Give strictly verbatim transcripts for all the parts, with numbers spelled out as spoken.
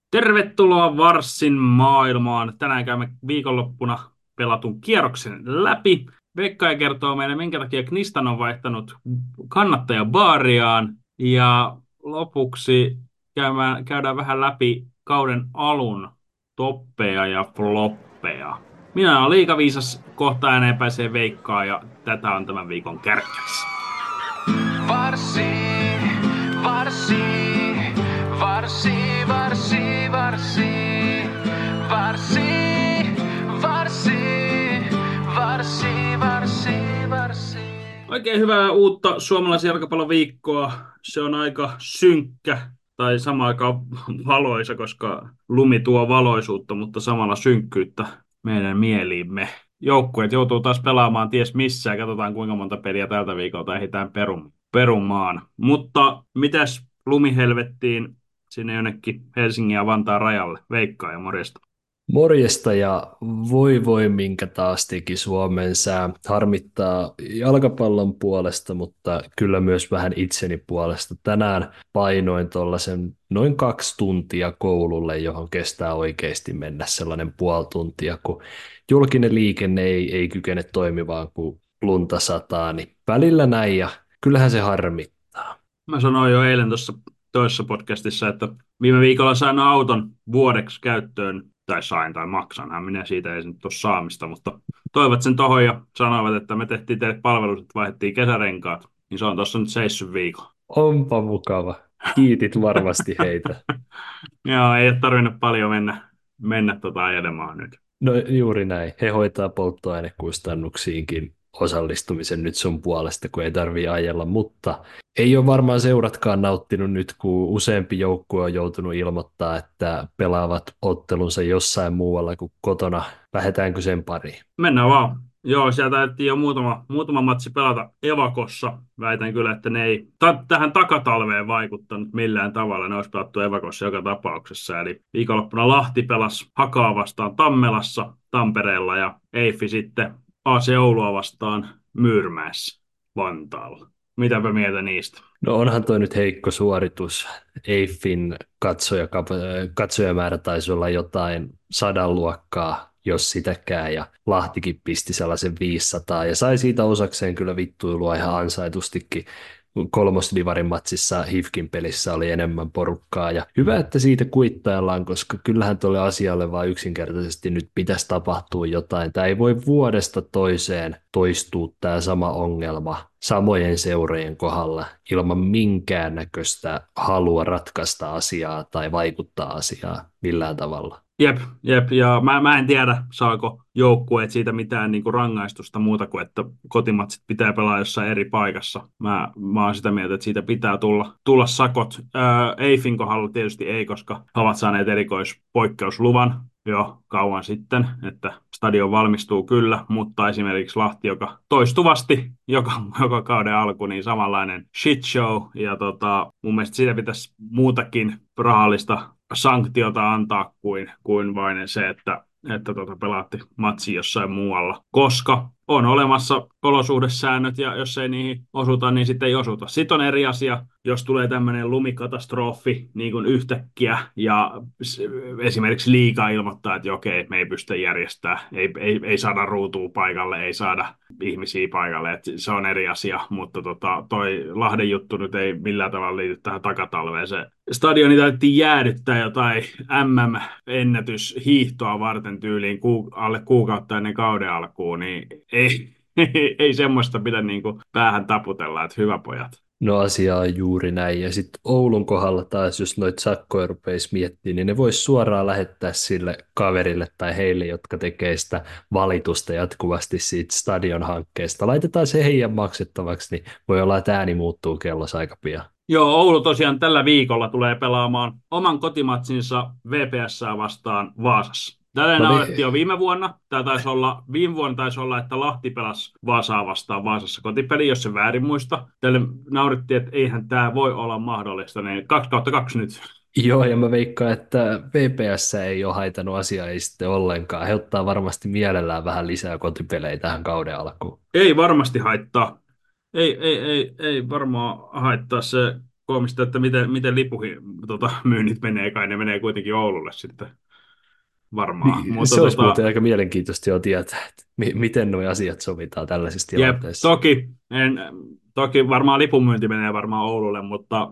Tervetuloa Varssin maailmaan. Tänään käymme viikonloppuna pelatun kierroksen läpi. Veikka kertoo meille, minkä takia Knistan on vaihtanut kannattajabaariaan. Ja lopuksi käymään, käydään vähän läpi kauden alun toppeja ja floppeja. Minä olen liikaviisas, kohta ääneen pääsee Veikkaa ja tätä on tämän viikon kärkkäis. Varssi, varssi, varssi, varssi, varssi, varssi, varssi, varssi, varssi, varssi. Oikein hyvää uutta suomalaisen jalkapallon viikkoa. Se on aika synkkä tai samaan aikaan valoisa, koska lumi tuo valoisuutta, mutta samalla synkkyyttä meidän mieliimme. Joukkueet joutuu taas pelaamaan ties missä ja katsotaan kuinka monta peliä tältä viikolta ehditään perum, perumaan. Mutta mitäs lumihelvettiin sinne jonnekin Helsingin ja Vantaan rajalle? Veikkaa ja morjesta. Morjesta ja voi voi minkä taas teki Suomen sää. Harmittaa jalkapallon puolesta, mutta kyllä myös vähän itseni puolesta. Tänään painoin tuollaisen noin kaksi tuntia koululle, johon kestää oikeasti mennä sellainen puoli tuntia, kun julkinen liikenne ei, ei kykene toimimaan, kun lunta sataa, niin välillä näin ja kyllähän se harmittaa. Mä sanoin jo eilen tuossa toisessa podcastissa, että viime viikolla sain auton vuodeksi käyttöön, tai sain tai maksanhan minä siitä, ei se nyt ole saamista, mutta toivat sen tohon ja sanoivat, että me tehtiin teille palvelus, että vaihdettiin kesärenkaat, niin se on tuossa nyt seissyt viikon. Onpa mukava. Kiitit varmasti heitä. Joo, ei ole tarvinnut paljon mennä, mennä tota ajelemaan nyt. No juuri näin. He hoitaa polttoainekustannuksiinkin osallistumisen nyt sun puolesta, kun ei tarvii ajella, mutta ei ole varmaan seuratkaan nauttinut nyt, kun useampi joukkue on joutunut ilmoittaa, että pelaavat ottelunsa jossain muualla kuin kotona. Lähdetäänkö sen pariin? Mennään vaan. Joo, sieltä taidettiin jo muutama, muutama matsi pelata Evakossa. Väitän kyllä, että ne ei ta- tähän takatalveen vaikuttanut millään tavalla. Ne olisi pelattu Evakossa joka tapauksessa. Eli viikonloppuna Lahti pelasi Hakaa vastaan Tammelassa, Tampereella ja Eiffi sitten A C Oulua vastaan Myyrmäessä Vantaalla. Mitäpä mieltä niistä? No onhan toi nyt heikko suoritus. Eiffin katsoja, katsojamäärä taisi olla jotain sadan luokkaa, jos sitäkään, ja Lahtikin pisti sellaisen viisisataa, ja sai siitä osakseen kyllä vittuilua ihan ansaitustikin. Kolmosdivarin matsissa Hifkin pelissä oli enemmän porukkaa, ja hyvä, että siitä kuittaillaan, koska kyllähän tuolle asialle vaan yksinkertaisesti nyt pitäisi tapahtua jotain. Tämä ei voi vuodesta toiseen toistua tämä sama ongelma samojen seurojen kohdalla ilman minkäännäköistä halua ratkaista asiaa tai vaikuttaa asiaan millään tavalla. Jep, jep, ja mä, mä en tiedä, saako joukkueet siitä mitään niin kuin rangaistusta muuta kuin, että kotimatsit pitää pelaa jossain eri paikassa. Mä, mä oon sitä mieltä, että siitä pitää tulla, tulla sakot. Ää, Eiffin kohdalla tietysti ei, koska he ovat saaneet erikoispoikkeusluvan jo kauan sitten, että stadion valmistuu kyllä, mutta esimerkiksi Lahti, joka toistuvasti joka, joka kauden alku, niin samanlainen shit show, ja tota, mun mielestä siitä pitäisi muutakin rahallista sanktiota antaa kuin, kuin vain se, että, että tota pelaatte matsi jossain muualla, koska on olemassa olosuhdesäännöt ja jos ei niihin osuta, niin sitten ei osuta. Sitten on eri asia, jos tulee tämmöinen lumikatastrofi niin kuin yhtäkkiä ja esimerkiksi liiga ilmoittaa, että okei, me ei pystytä järjestämään, ei, ei, ei saada ruutua paikalle, ei saada ihmisiä paikalle, että se on eri asia, mutta tota, toi Lahden juttu nyt ei millään tavalla liity tähän takatalveen. Se stadioni taidettiin jäädyttää jotain M M-ennätyshiihtoa varten tyyliin ku, alle kuukautta ennen kauden alkuun, niin ei, ei, ei semmoista pidä niin kuin päähän taputella, että hyvä pojat. No asia on juuri näin. Ja sitten Oulun kohdalla taas, jos noita sakkoja rupeisi miettimään, niin ne voisi suoraan lähettää sille kaverille tai heille, jotka tekee sitä valitusta jatkuvasti siitä stadion hankkeesta. Laitetaan se heidän maksettavaksi, niin voi olla, että ääni muuttuu kellossa aika pian. Joo, Oulu tosiaan tällä viikolla tulee pelaamaan oman kotimatsinsa V P S:ää vastaan Vaasassa. Tätä No naurettiin niin, jo viime vuonna. Tämä taisi olla, viime vuonna taisi olla, että Lahti pelasi Vaasaa vastaan Vaasassa kotipeli, jos se väärin muista. Tälle naurettiin, että eihän tämä voi olla mahdollista. Niin kaksi kautta kaksi nyt. joo, ja mä veikkaan, että V P S ei ole haitanut asiaa ei sitten ollenkaan. He ottaa varmasti mielellään vähän lisää kotipelejä tähän kauden alkuun. Ei varmasti haittaa. Ei, ei, ei, ei varmaan haittaa se koomista, että miten, miten lipuhin tota, myynnit menee, kai ne menee kuitenkin Oululle sitten varmaan. Niin, Mutta se olisi muuten tota, aika mielenkiintoista jo tietää, että mi- miten nuo asiat sovitaan tällaisissa jep, tilanteissa. toki, en, toki varmaan lipunmyynti menee varmaan Oululle, mutta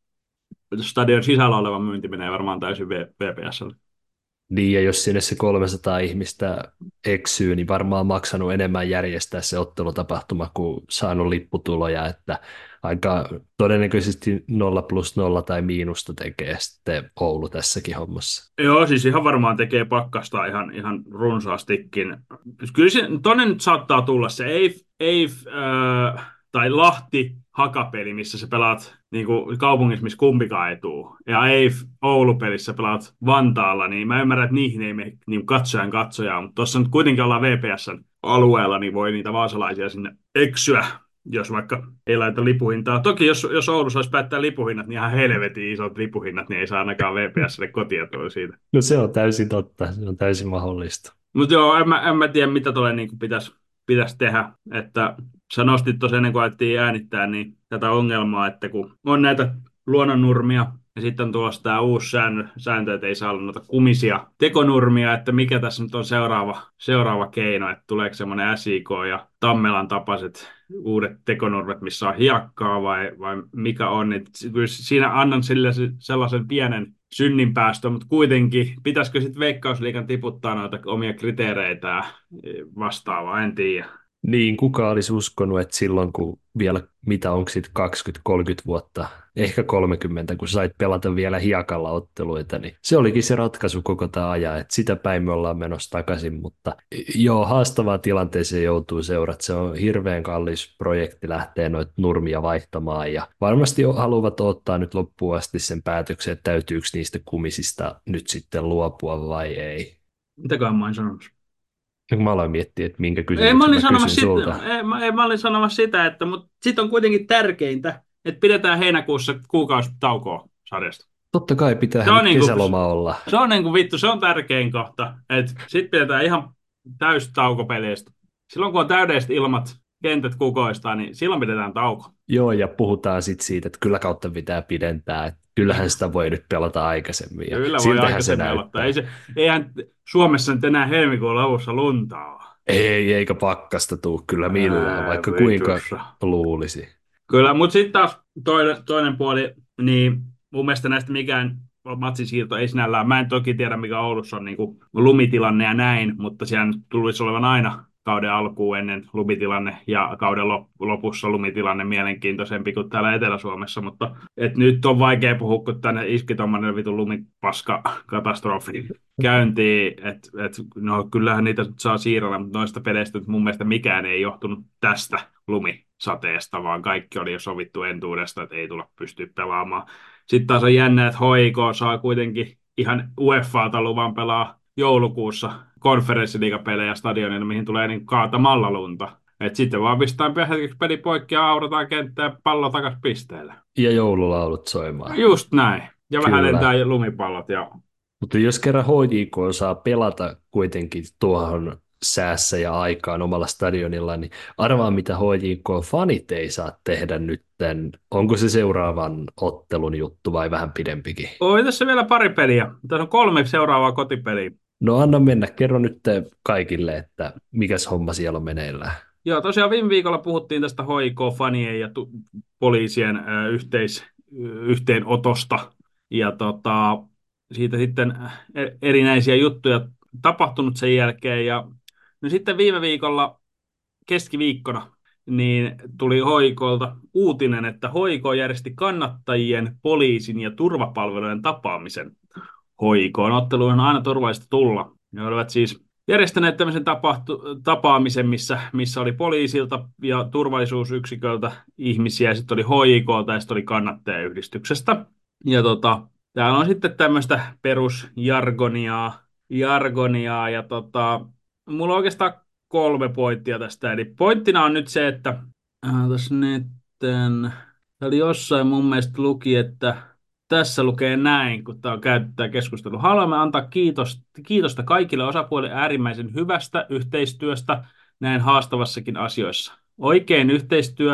stadion sisällä oleva myynti menee varmaan täysin V P S:lle. Niin, ja jos sinne se kolmesataa ihmistä eksyy, niin varmaan maksanut enemmän järjestää se ottelutapahtuma kuin saanut lipputuloja, että aika todennäköisesti nolla plus nolla tai miinusta tekee sitten Oulu tässäkin hommassa. Joo, siis ihan varmaan tekee pakkasta ihan, ihan runsaastikin. Kyllä se, tonne nyt saattaa tulla se Eif, Eif äh, tai Lahti hakapeli, missä sä pelaat niin kuin kaupungissa, missä kumpikaan ei tuu. Ja Eif Oulu-pelissä pelaat Vantaalla, niin mä ymmärrän, että niihin ei mene niin katsojan katsojaa, mutta tuossa nyt kuitenkin ollaan V P S:n alueella, niin voi niitä vaasalaisia sinne eksyä, jos vaikka ei laita lipuhintaa. Toki jos, jos Oulussa olisi päättää lipuhinnat, niin ihan helvetin isot lipuhinnat, niin ei saa ainakaan V P S:lle kotietoa siitä. No se on täysin totta, se on täysin mahdollista. Mutta joo, en mä, en mä tiedä, mitä tuolle niin pitäisi pitäisi tehdä. Että sä nostit tosiaan, ennen kuin alettiin äänittää, niin tätä ongelmaa, että kun on näitä luonnonnurmia, ja sitten on tuossa tämä uusi sääntö, sääntö, että ei saa olla noita kumisia tekonurmia, että mikä tässä nyt on seuraava, seuraava keino, että tuleeko semmoinen S I K ja Tammelan tapaiset uudet tekonurmet, missä on hiekkaa vai, vai mikä on, niin kyllä siinä annan sille se- sellaisen pienen synninpäästön, mutta kuitenkin pitäisikö sitten Veikkausliigan tiputtaa noita omia kriteereitä ja vastaavaa, en tiedä. Niin, kuka olisi uskonut, että silloin kun vielä, mitä onko sitten kaksikymmentä kolmekymmentä vuotta, ehkä kolmekymmentä, kun sait pelata vielä hiekalla otteluita, niin se olikin se ratkaisu koko tämä ajan, että sitä päin me ollaan menossa takaisin, mutta joo, haastavaan tilanteeseen joutuu seurat, se on hirveän kallis projekti lähteä noita nurmia vaihtamaan, ja varmasti haluavat ottaa nyt loppuun asti sen päätöksen, että täytyykö niistä kumisista nyt sitten luopua vai ei. Mitäköhän mä olin sanomassa? Kun mä aloin miettiä, että minkä Ei, kysymyksen mä olin mä sanomassa kysyn sitä, sulta. ei, mä, ei, mä olin sanomassa sitä, että mutta sitten on kuitenkin tärkeintä, että pidetään heinäkuussa kuukausi taukoa sarjasta. Totta kai Se pitää on, nyt niin kuin, kesäloma olla. se on niin kuin vittu, se on tärkein kohta, että sitten pidetään ihan täys tauko peleistä. Silloin kun on täydelliset ilmat, kentät kukoistaa, niin silloin pidetään tauko. Joo, ja puhutaan sitten siitä, että kyllä kautta pitää pidentää, että kyllähän sitä voi nyt pelata aikaisemmin, ja Kyllä voi siltähän se aikaisemmin näyttää. aloittaa. Ei se, eihän Suomessa nyt enää helmikuun lopussa luntaa ole. Ei, eikä pakkasta tuu kyllä millään, Ää, vaikka kuinka vitussa. luulisi. Kyllä, mutta sitten taas toinen, toinen puoli, niin mun mielestä näistä mikään matsin siirto ei sinällään. Mä en toki tiedä, mikä Oulussa on niin kuin lumitilanne ja näin, mutta siellä nyt tulisi olevan aina kauden alkuun ennen lumitilanne ja kauden lop- lopussa lumitilanne mielenkiintoisempi kuin täällä Etelä-Suomessa, mutta et nyt on vaikea puhua, kun tänne iski tuommoinen vitun lumipaska katastrofi käyntiin, että et, no kyllähän niitä saa siirrellä, mutta noista peleistä nyt mun mielestä mikään ei johtunut tästä lumisateesta, vaan kaikki oli jo sovittu entuudesta, että ei tulla pystyä pelaamaan. Sitten taas on jännä, että H I K saa kuitenkin ihan UEFAlta luvan pelaa joulukuussa konferenssiliigapelejä stadionilla, mihin tulee niin kaatamalla lunta. Et sitten vaan pistetään hetkeksi peli poikki ja aurataan kenttää ja pallo takas pisteelle. Ja joululaulut soimaan. Just näin. Ja Kyllä. vähän lentää lumipallot. Ja... Mutta jos kerran H J K saa pelata kuitenkin tuohon säässä ja aikaan omalla stadionilla, niin arvaa mitä H J K-fanit ei saa tehdä nytten. Onko se seuraavan ottelun juttu vai vähän pidempikin? Oi, tässä vielä pari peliä. Tässä on kolme seuraavaa kotipeliä. No anna mennä, kerro nyt kaikille, että mikäs homma siellä on meneillään. Joo, tosiaan viime viikolla puhuttiin tästä H I K-fanien ja tu- poliisien ö, yhteis- ö, yhteenotosta. Ja tota, siitä sitten e- erinäisiä juttuja tapahtunut sen jälkeen. Ja no sitten viime viikolla keskiviikkona niin tuli H I K:lta uutinen, että H I K järjesti kannattajien, poliisin ja turvapalvelujen tapaamisen. H I K-otteluun on aina turvallista tulla. Ne olivat siis järjestäneet tämmöisen tapahtu- tapaamisen, missä, missä oli poliisilta ja turvallisuusyksiköltä ihmisiä, ja sitten oli H I K:lta ja sitten oli kannattajayhdistyksestä. Ja tota, täällä on sitten tämmöistä perusjargoniaa, jargoniaa, ja tota, mulla on oikeastaan kolme pointtia tästä. Eli pointtina on nyt se, että äh, tässä netten, oli jossain mun mielestä luki, että tässä lukee näin, kun tämä on käyty tämä keskustelu. Haluamme antaa kiitos, kiitosta kaikille osapuolille äärimmäisen hyvästä yhteistyöstä näin haastavassakin asioissa. Oikein yhteistyö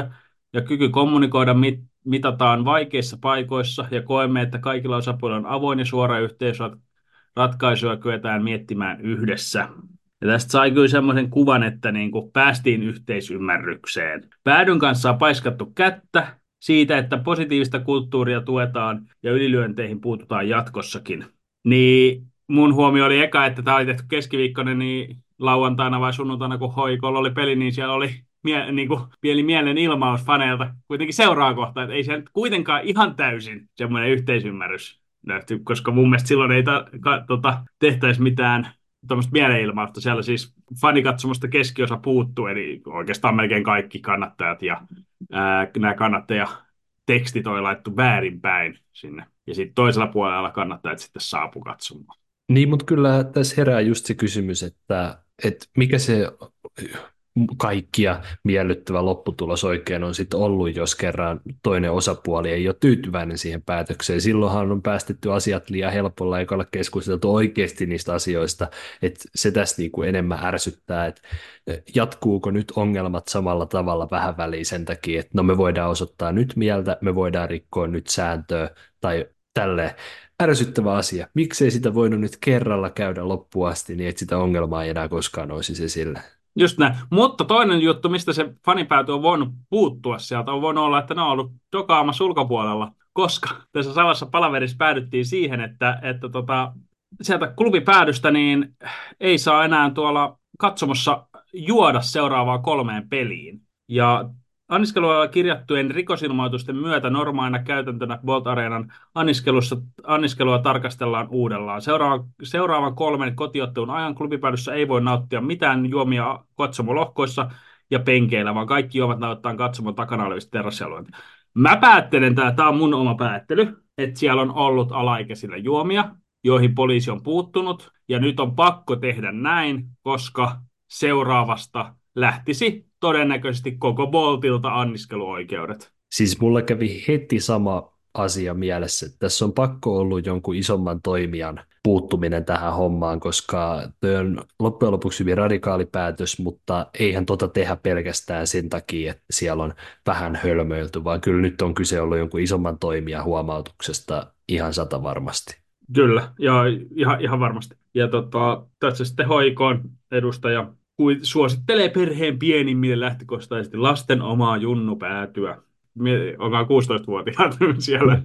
ja kyky kommunikoida mit, mitataan vaikeissa paikoissa ja koemme, että kaikilla osapuolilla on avoin ja suora yhteys ratkaisuja kyetään miettimään yhdessä. Ja tästä sai kyllä semmoisen kuvan, että niin kuin päästiin yhteisymmärrykseen. Päädyn kanssa on paiskattu kättä siitä, että positiivista kulttuuria tuetaan ja ylilyönteihin puututaan jatkossakin. Niin mun huomio oli eka, että tämä oli tehty keskiviikkona, niin lauantaina vai sunnuntaina, kun hoikolla oli peli, niin siellä oli mie- niin kuin pieni mielen ilmaus faneilta kuitenkin seuraa kohta, että ei se nyt kuitenkaan ihan täysin semmoinen yhteisymmärrys löyty, koska mun mielestä silloin ei ta- ka- tota, tehtäisi mitään tuommoista mielenilmausta. Siellä siis fanikatsomasta keskiosa puuttuu, eli oikeastaan melkein kaikki kannattajat ja ää, nämä kannattajatekstit oli laittu väärinpäin sinne. Ja sitten toisella puolella kannattajat sitten saapu katsomaan. Niin, mutta kyllä tässä herää just se kysymys, että, että mikä se kaikkia miellyttävä lopputulos oikein on sitten ollut, jos kerran toinen osapuoli ei ole tyytyväinen siihen päätökseen. Silloinhan on päästetty asiat liian helpolla, eikä ole keskusteltu oikeasti niistä asioista, että se tässä niinku enemmän ärsyttää, että jatkuuko nyt ongelmat samalla tavalla vähän väliin sen takia, että no me voidaan osoittaa nyt mieltä, me voidaan rikkoa nyt sääntöä tai tälleen. Ärsyttävä asia. Miksei sitä voinut nyt kerralla käydä loppuun asti, niin että sitä ongelmaa ei enää koskaan olisi esillä. Just näin. Mutta toinen juttu, mistä se fanipääty on voinut puuttua sieltä, on voinut olla, että ne on ollut dokaamassa ulkopuolella, koska tässä samassa palaverissa päädyttiin siihen, että, että tota, sieltä klubipäädystä niin ei saa enää tuolla katsomossa juoda seuraavaan kolmeen peliin. Ja anniskelua kirjattujen rikosilmoitusten myötä normaalina käytäntönä Bolt Areenan anniskelussa, anniskelua tarkastellaan uudellaan. Seuraavan, seuraavan kolmen kotiottelun ajan klubipäädyssä ei voi nauttia mitään juomia katsomolohkoissa ja penkeillä, vaan kaikki juomat nauttaa katsomon takana olevista terrassialueilta. Mä päättelen, tämä on mun oma päättely, että siellä on ollut alaikäisillä juomia, joihin poliisi on puuttunut, ja nyt on pakko tehdä näin, koska seuraavasta lähtisi todennäköisesti koko Boltilta anniskeluoikeudet. Siis mulla kävi heti sama asia mielessä. Tässä on pakko ollut jonkun isomman toimijan puuttuminen tähän hommaan, koska tuo on loppujen lopuksi hyvin radikaali päätös, mutta eihän tota tehdä pelkästään sen takia, että siellä on vähän hölmöilty, vaan kyllä nyt on kyse ollut jonkun isomman toimijan huomautuksesta ihan sata varmasti. Kyllä, ja ihan, ihan varmasti. Ja tota, tässä sitten hoikoon edustaja kuin suosittelee perheen pienimmille lähtökohtaisesti lasten omaa junnupäätyä. Onkaan kuusitoistavuotiaat siellä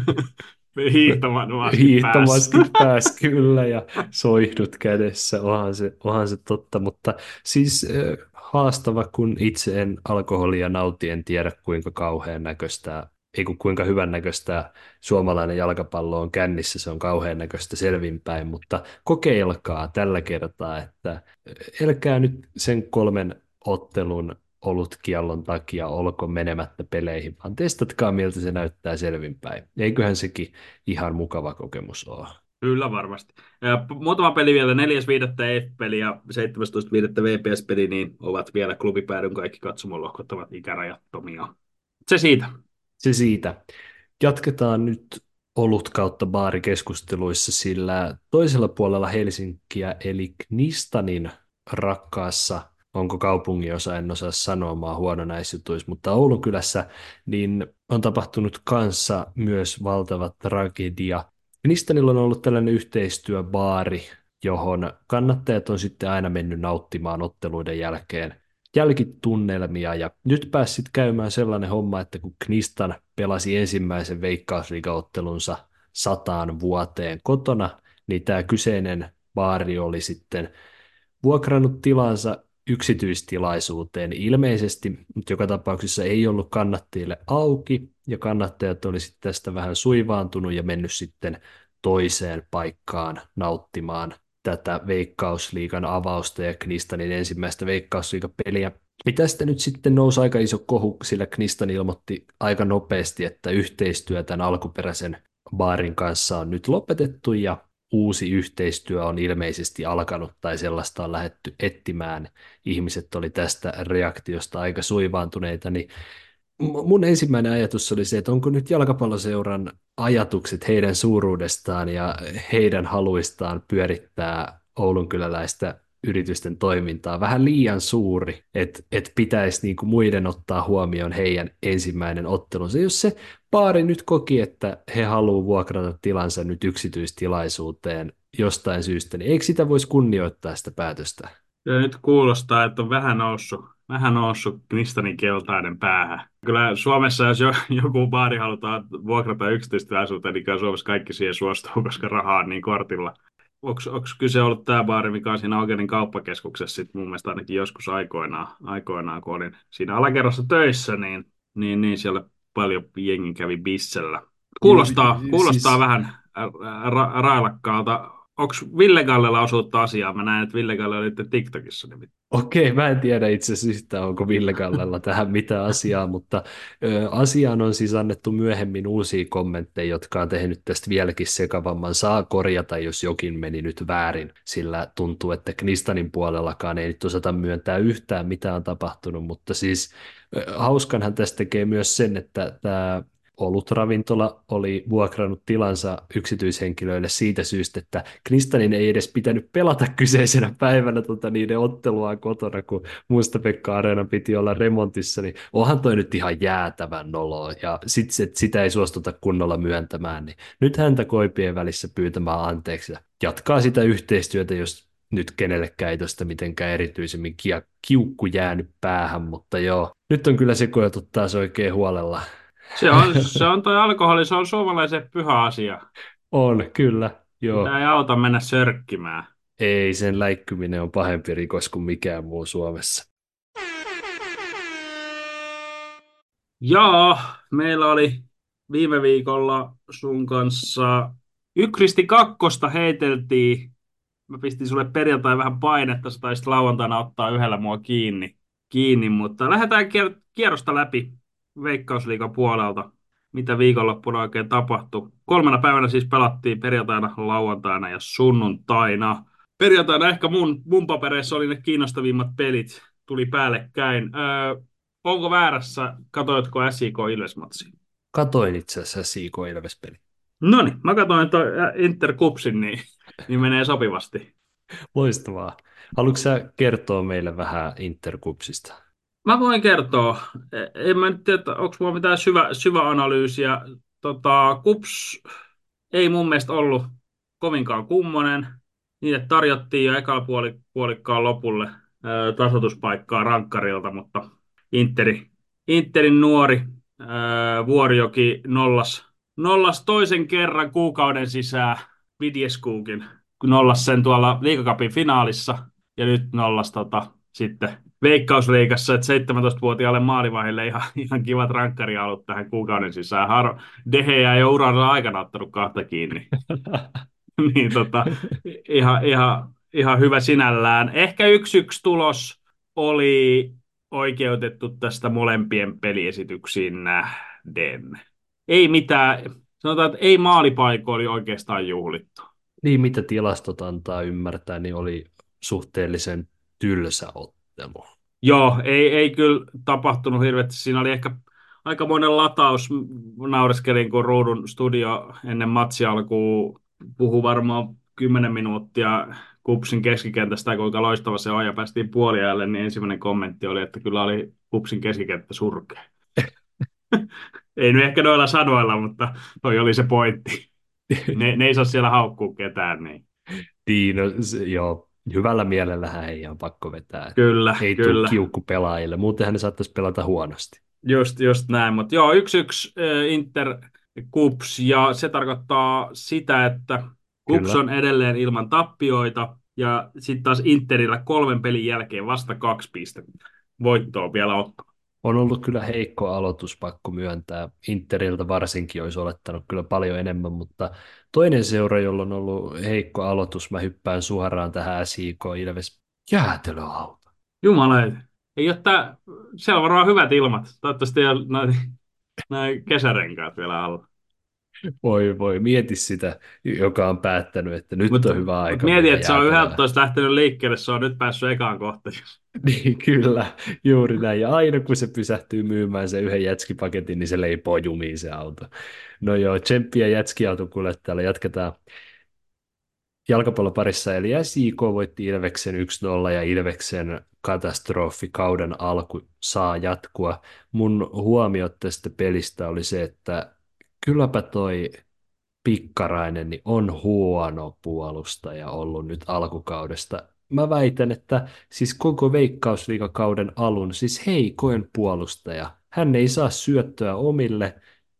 hiihtomaskit Hiihtomaskit pääs kyllä ja soihdut kädessä, onhan se, onhan se totta, mutta siis äh, haastava, kun itse en alkoholia nauti, en tiedä kuinka kauhean näköistä, ei kun kuinka hyvän näköistä suomalainen jalkapallo on kännissä, se on kauhean näköistä selvinpäin, mutta kokeilkaa tällä kertaa, että älkää nyt sen kolmen ottelun olutkiellon takia olko menemättä peleihin, vaan testatkaa miltä se näyttää selvinpäin. Eiköhän sekin ihan mukava kokemus ole. Kyllä varmasti. Ja muutama peli vielä, neljäs viidettä E F-peli ja seitsemästoista viidettä V P S-peli, niin ovat vielä klubipäädyn kaikki katsomolohkot ovat ikärajattomia. Se siitä. Se siitä. Jatketaan nyt olut kautta baarikeskusteluissa, sillä toisella puolella Helsinkiä, eli Knistanin rakkaassa, onko kaupunginosa, en osaa sanoa, mä oon huono näissä jutuissa, mutta Oulun kylässä, niin on tapahtunut kanssa myös valtava tragedia. Knistanilla on ollut tällainen yhteistyöbaari, johon kannattajat on sitten aina mennyt nauttimaan otteluiden jälkeen jälkitunnelmia, ja nyt pääsit käymään sellainen homma, että kun Knistan pelasi ensimmäisen veikkausliigaottelunsa sataan vuoteen kotona, niin tämä kyseinen baari oli sitten vuokrannut tilansa yksityistilaisuuteen ilmeisesti, mutta joka tapauksessa ei ollut kannattajille auki, ja kannattajat oli sitten tästä vähän suivaantunut ja mennyt sitten toiseen paikkaan nauttimaan tätä Veikkausliigan avausta ja Knistanin ensimmäistä Veikkausliigapeliä. Ja tästä nyt sitten nousi aika iso kohu, sillä Knistan ilmoitti aika nopeasti, että yhteistyö tämän alkuperäisen baarin kanssa on nyt lopetettu ja uusi yhteistyö on ilmeisesti alkanut tai sellaista on lähdetty etsimään. Ihmiset oli tästä reaktiosta aika suivaantuneita, niin mun ensimmäinen ajatus oli se, että onko nyt jalkapalloseuran ajatukset heidän suuruudestaan ja heidän haluistaan pyörittää oulunkyläläistä yritysten toimintaa vähän liian suuri, että et pitäisi niinku muiden ottaa huomioon heidän ensimmäinen ottelunsa. Jos se baari nyt koki, että he haluavat vuokrata tilansa nyt yksityistilaisuuteen jostain syystä, niin eikö sitä voisi kunnioittaa sitä päätöstä? Ja nyt kuulostaa, että on vähän noussut, vähän noussut Knistanin keltainen päähän. Kyllä Suomessa, jos jo, joku baari halutaan vuokrata yksityistilaisuuteen, niin kyllä Suomessa kaikki siihen suostuu, koska rahaa on niin kortilla. Onko kyse ollut tämä baari, mikä on siinä Augenin kauppakeskuksessa, sit mun mielestä ainakin joskus aikoinaan, aikoinaan kun olin siinä alakerrassa töissä, niin, niin, niin siellä paljon jengi kävi bissellä. Joo, Kuulostaa, kuulostaa siis vähän ra- ra- railakkaalta. Onko Ville Gallella osuutta asiaa? Mä näen, että Ville Galle oli nyt TikTokissa nimittäin. okei, mä en tiedä itse asiassa yhtään, onko Ville Kallella tähän mitään asiaa, mutta ö, asiaan on siis annettu myöhemmin uusia kommentteja, jotka on tehnyt tästä vieläkin sekavamman. Saa korjata, jos jokin meni nyt väärin, sillä tuntuu, että Knistanin puolellakaan ei nyt osata myöntää yhtään, mitä on tapahtunut, mutta siis ö, hauskanhan tästä tekee myös sen, että tämä olutravintola oli vuokrannut tilansa yksityishenkilöille siitä syystä, että Knistanin ei edes pitänyt pelata kyseisenä päivänä tota niiden ottelua kotona, kun Musta-Pekka-areenan piti olla remontissa, niin onhan toi nyt ihan jäätävän noloa, ja sit, sit, sitä ei suostuta kunnolla myöntämään, niin nyt häntä koipien välissä pyytämään anteeksi, ja jatkaa sitä yhteistyötä, jos nyt kenellekään ei tuosta mitenkään erityisemmin kia, kiukku jäänyt päähän, mutta joo, nyt on kyllä sekoiltu taas oikein huolella. Se on, se on toi alkoholi, se on suomalaisen pyhä asia. On, kyllä, joo. Sitä ei auta mennä sörkkimään. Ei, sen läikkyminen on pahempi rikos kuin mikään muu Suomessa. Joo, meillä oli viime viikolla sun kanssa Ykristi kakkosta heiteltiin. Mä pistin sulle perjantai vähän painetta, sä taisit lauantaina ottaa yhdellä mua kiinni, kiinni mutta lähdetään kier- kierrosta läpi Veikkausliigan puolelta, mitä viikonloppuna oikein tapahtui. Kolmena päivänä siis pelattiin perjantaina, lauantaina ja sunnuntaina. Perjantaina ehkä mun, mun papereissa oli ne kiinnostavimmat pelit, tuli päällekkäin. Öö, onko väärässä, katoitko S I K Ilves-matsia? Katoin itse asiassa Siiko Ilves-peli. No niin, mä katsoin tuon Inter Kupsin, niin, niin menee sopivasti. Loistavaa. Haluatko sä kertoa meille vähän Intercupsista? Mä voin kertoa. E- En mä nyt tiedä, onko mulla mitään syvä, syvä analyysiä. Tota, Kups ei mun mielestä ollut kovinkaan kummonen. Niille tarjottiin jo ekalla puoli, puolikkaan lopulle ö, tasoituspaikkaa rankkarilta, mutta Interi, Interin nuori ö, Vuorijoki nollas, nollas toisen kerran kuukauden sisään Vidjeskuukin, kun nollas sen tuolla liigacupin finaalissa ja nyt nollas tota, sitten Veikkausliigassa, että seitsemäntoistavuotiaalle maalivahdille ihan, ihan kivat rankkarialut tähän kuukauden sisään. Har Deheä ei ole uransa aikana ottanut kahta kiinni. Niin tota, ihan, ihan, ihan hyvä sinällään. Ehkä yksi yksi tulos oli oikeutettu tästä molempien peliesityksiin nähden. Ei mitään, sanotaan, että ei maalipaikoilla oli oikeastaan juhlittu. Niin, mitä tilastot antaa ymmärtää, niin oli suhteellisen tylsä ottelu. Joo, ei, ei kyllä tapahtunut hirveästi. Siinä oli ehkä aikamoinen lataus. Naureskelin, kun Ruudun studio ennen matsia alkuu puhui varmaan kymmenen minuuttia Kupsin keskikentästä, kuinka loistava se on, ja päästiin puoliajalle, niin ensimmäinen kommentti oli, että kyllä oli Kupsin keskikenttä surkea. Ei nyt ehkä noilla sanoilla, mutta toi oli se pointti. Ne, ne ei saa siellä haukkua ketään, niin. Niin, no, se, joo, hyvällä mielellähän ei ole pakko vetää. Kyllä, Ei tule kyllä. kiukku pelaajille, muutenhan ne saattaisi pelata huonosti. Just, just näin, mutta joo, yksi yksi äh, Inter Kups, ja se tarkoittaa sitä, että Kups Kyllä. on edelleen ilman tappioita, ja sitten taas Interillä kolmen pelin jälkeen vasta kaksi pistettä. Voittoa vielä ottaa. On ollut kyllä heikko aloitus, pakko myöntää. Interiltä varsinkin olisi olettanut kyllä paljon enemmän, mutta toinen seura, jolla on ollut heikko aloitus, mä hyppään suoraan tähän S I K Ilves jäätelöauto. Jumala, ei ole tää, siellä on varmaan hyvät ilmat. Toivottavasti ei ole näin, näin kesärenkaat vielä alla. Voi voi, mieti sitä, joka on päättänyt, että nyt Mut, on hyvä mut aika. mieti, mennä että se on jäätelöön. yhdeltätoista lähtenyt liikkeelle, se on nyt päässyt ekaan kohtaan. Niin, kyllä, juuri näin. Ja aina kun se pysähtyy myymään sen yhden jätskipaketin, niin se leipoo jumiin se auto. No joo, tsemppiä jätskiauton kuljettajalle. Jatketaan, jalkapalloparissa, eli S J K voitti Ilveksen yksi nolla ja Ilveksen katastrofi kauden alku saa jatkua. Mun huomio tästä pelistä oli se, että kylläpä toi Pikkarainen niin on huono puolustaja ollut nyt alkukaudesta. Mä väitän, että siis koko Veikkausliigakauden alun, siis heikoin puolustaja. Hän ei saa syöttöä omille,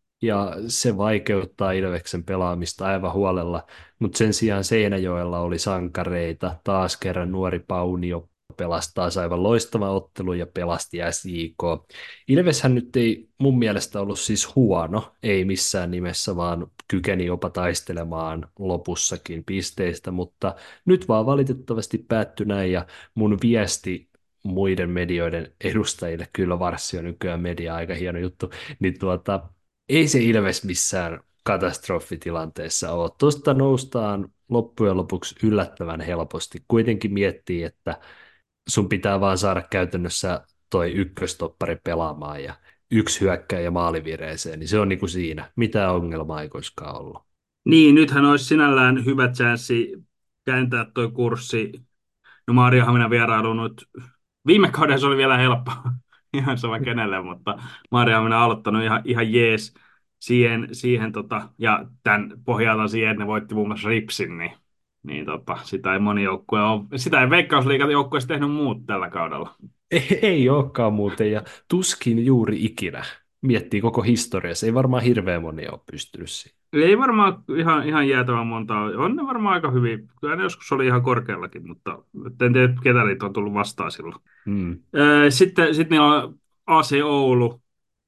ja se vaikeuttaa Ilveksen pelaamista aivan huolella, mutta sen sijaan Seinäjoella oli sankareita, taas kerran nuori Paunio pelasi taas aivan loistava ottelu ja pelasti S J K. Ilveshän nyt ei mun mielestä ollut siis huono, ei missään nimessä, vaan kykeni jopa taistelemaan lopussakin pisteistä, mutta nyt vaan valitettavasti päättyi näin ja mun viesti muiden medioiden edustajille, kyllä Varssi on nykyään media aika hieno juttu, niin tuota, ei se Ilves missään katastrofitilanteessa ole. Tuosta noustaan loppujen lopuksi yllättävän helposti. Kuitenkin miettii, että sun pitää vaan saada käytännössä toi ykköstoppari pelaamaan ja yksi hyökkääjä maalivireeseen, niin se on niin kuin siinä. Mitään ongelmaa ei koskaan ollut. Niin, nythän olisi sinällään hyvä chanssi kääntää toi kurssi. No Maarianhaminan vierailu nyt, viime kaudella se oli vielä helppo, ihan sama kenelle, mutta Maarianhamina on aloittanut ihan, ihan jees siihen, siihen tota, ja tämän pohjalta siihen, että ne voitti muun muassa Ripsin, niin, niin tota, sitä ei moni joukkue ole, sitä ei Veikkausliigan joukkueessa tehnyt muut tällä kaudella. Ei, ei olekaan muuten, ja tuskin juuri ikinä. Miettii koko historiassa, ei varmaan hirveän moni ole pystynyt siihen. Ei varmaan ihan, ihan jäätävän monta, on ne varmaan aika hyvin, kyllä ne joskus oli ihan korkeallakin, mutta en tiedä, ketä niitä on tullut vastaan silloin. Mm. Öö, Sitten, sitten niillä on A C Oulu,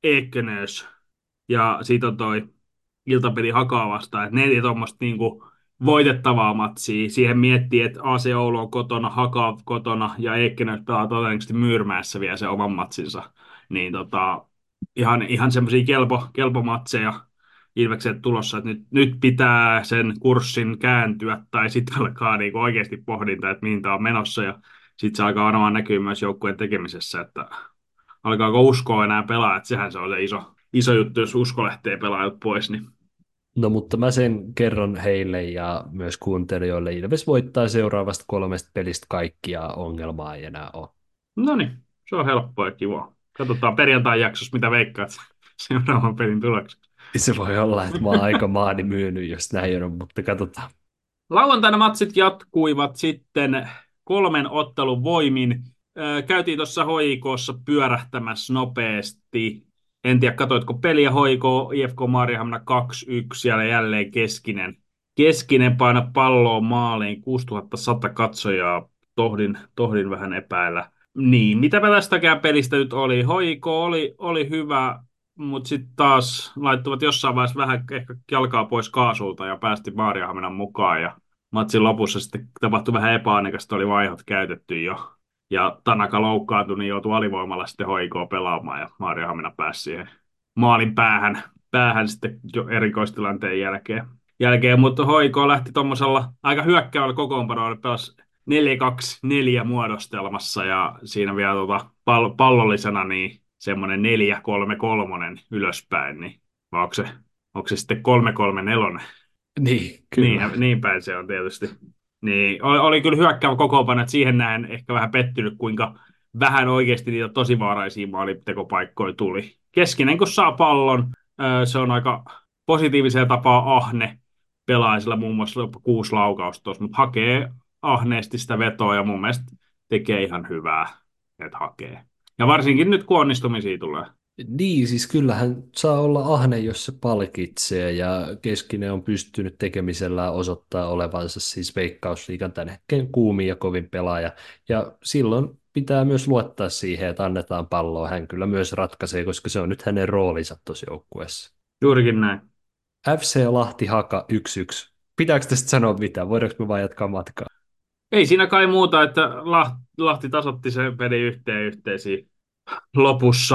Ekenös ja siitä on toi iltapeli Hakaa vastaan. Että neljä tuommoista niinku voitettavaa matsia. Siihen miettii, että A C Oulu on kotona, Hakaa kotona ja Ekenös pelaa todennäköisesti Myyrmäessä vielä se oman matsinsa. Niin tota, ihan, ihan semmoisia kelpo, kelpomatseja Ilvekset tulossa, että nyt, nyt pitää sen kurssin kääntyä tai sitten alkaa niinku oikeasti pohdinta, että mihin tämä on menossa ja sitten se alkaa varmaan näkyä myös joukkueen tekemisessä, että alkaako uskoa enää pelaa, että sehän se on se iso, iso juttu, jos usko lähtee pelaajat pois. Niin. No mutta mä sen kerron heille ja myös kuuntelijoille. Ilves voittaa seuraavasta kolmesta pelistä kaikkia, ongelmaa ei enää ole. No niin, se on helppoa ja kiva. Katsotaan perjantain jaksossa, mitä veikkaat seuraavan pelin tuloksi. Se voi olla, että mä oon aika maani myynyt, jos näin on, mutta katsotaan. Lauantaina matsit jatkuivat sitten kolmen ottelun voimin. Ö, Käytiin tuossa H I K:ssa pyörähtämässä nopeasti. En tiedä, katoitko peliä H I K, I F K Maarianhamina kaksi yksi, siellä jälleen Keskinen. Keskinen paina palloa maaliin, kuusituhattasata katsojaa, tohdin, tohdin vähän epäillä. Niin, mitäpä tästäkään pelistä nyt oli? H I K oli, oli hyvä, mutta sitten taas laittuvat jossain vaiheessa vähän ehkä jalkaa pois kaasulta ja päästi Maarianhaminan mukaan. Ja matsin lopussa sitten tapahtui vähän epäonnekasta, oli vaihot käytetty jo. Ja Tanaka loukkaantui, niin joutui alivoimalla sitten H I K pelaamaan ja Maarianhamina pääsi siihen maalin päähän, päähän sitten jo erikoistilanteen jälkeen. jälkeen. Mutta H I K lähti tuommoisella aika hyökkäävällä kokoonpanoilla, pelasi neljä kaksi neljä muodostelmassa ja siinä vielä tuota pall- pallollisena niin semmoinen neljä kolme kolme ylöspäin, niin vai onko se, onko se sitten kolme kolme neljä? Niin, kyllä. Niin, niin päin se on tietysti. Niin, oli, oli kyllä hyökkäävä kokoonpano, että siihen näen ehkä vähän pettynyt, kuinka vähän oikeasti niitä tosi vaaraisia maalintekopaikkoja tuli. Keskinen, kun saa pallon, se on aika positiivisella tapaa ahne, pelaa sillä muun muassa kuusi laukausta tuossa, mutta hakee ahneesti sitä vetoa ja mun mielestä tekee ihan hyvää, että hakee. Ja varsinkin nyt, kun onnistumisia tulee. Niin, siis kyllähän saa olla ahne, jos se palkitsee, ja Keskinen on pystynyt tekemisellään osoittaa olevansa siis Veikkausliigan tämän hetken kuumin ja kovin pelaaja, ja silloin pitää myös luottaa siihen, että annetaan palloa. Hän kyllä myös ratkaisee, koska se on nyt hänen roolinsa tuossa joukkueessa. Juurikin näin. F C Lahti Haka yksi yksi. Pitääkö tästä sanoa mitään? Voidaanko me vaan jatkaa matkaa? Ei siinä kai muuta, että Lahti, Lahti tasoitti sen pelin yhteen yhteisiin lopussa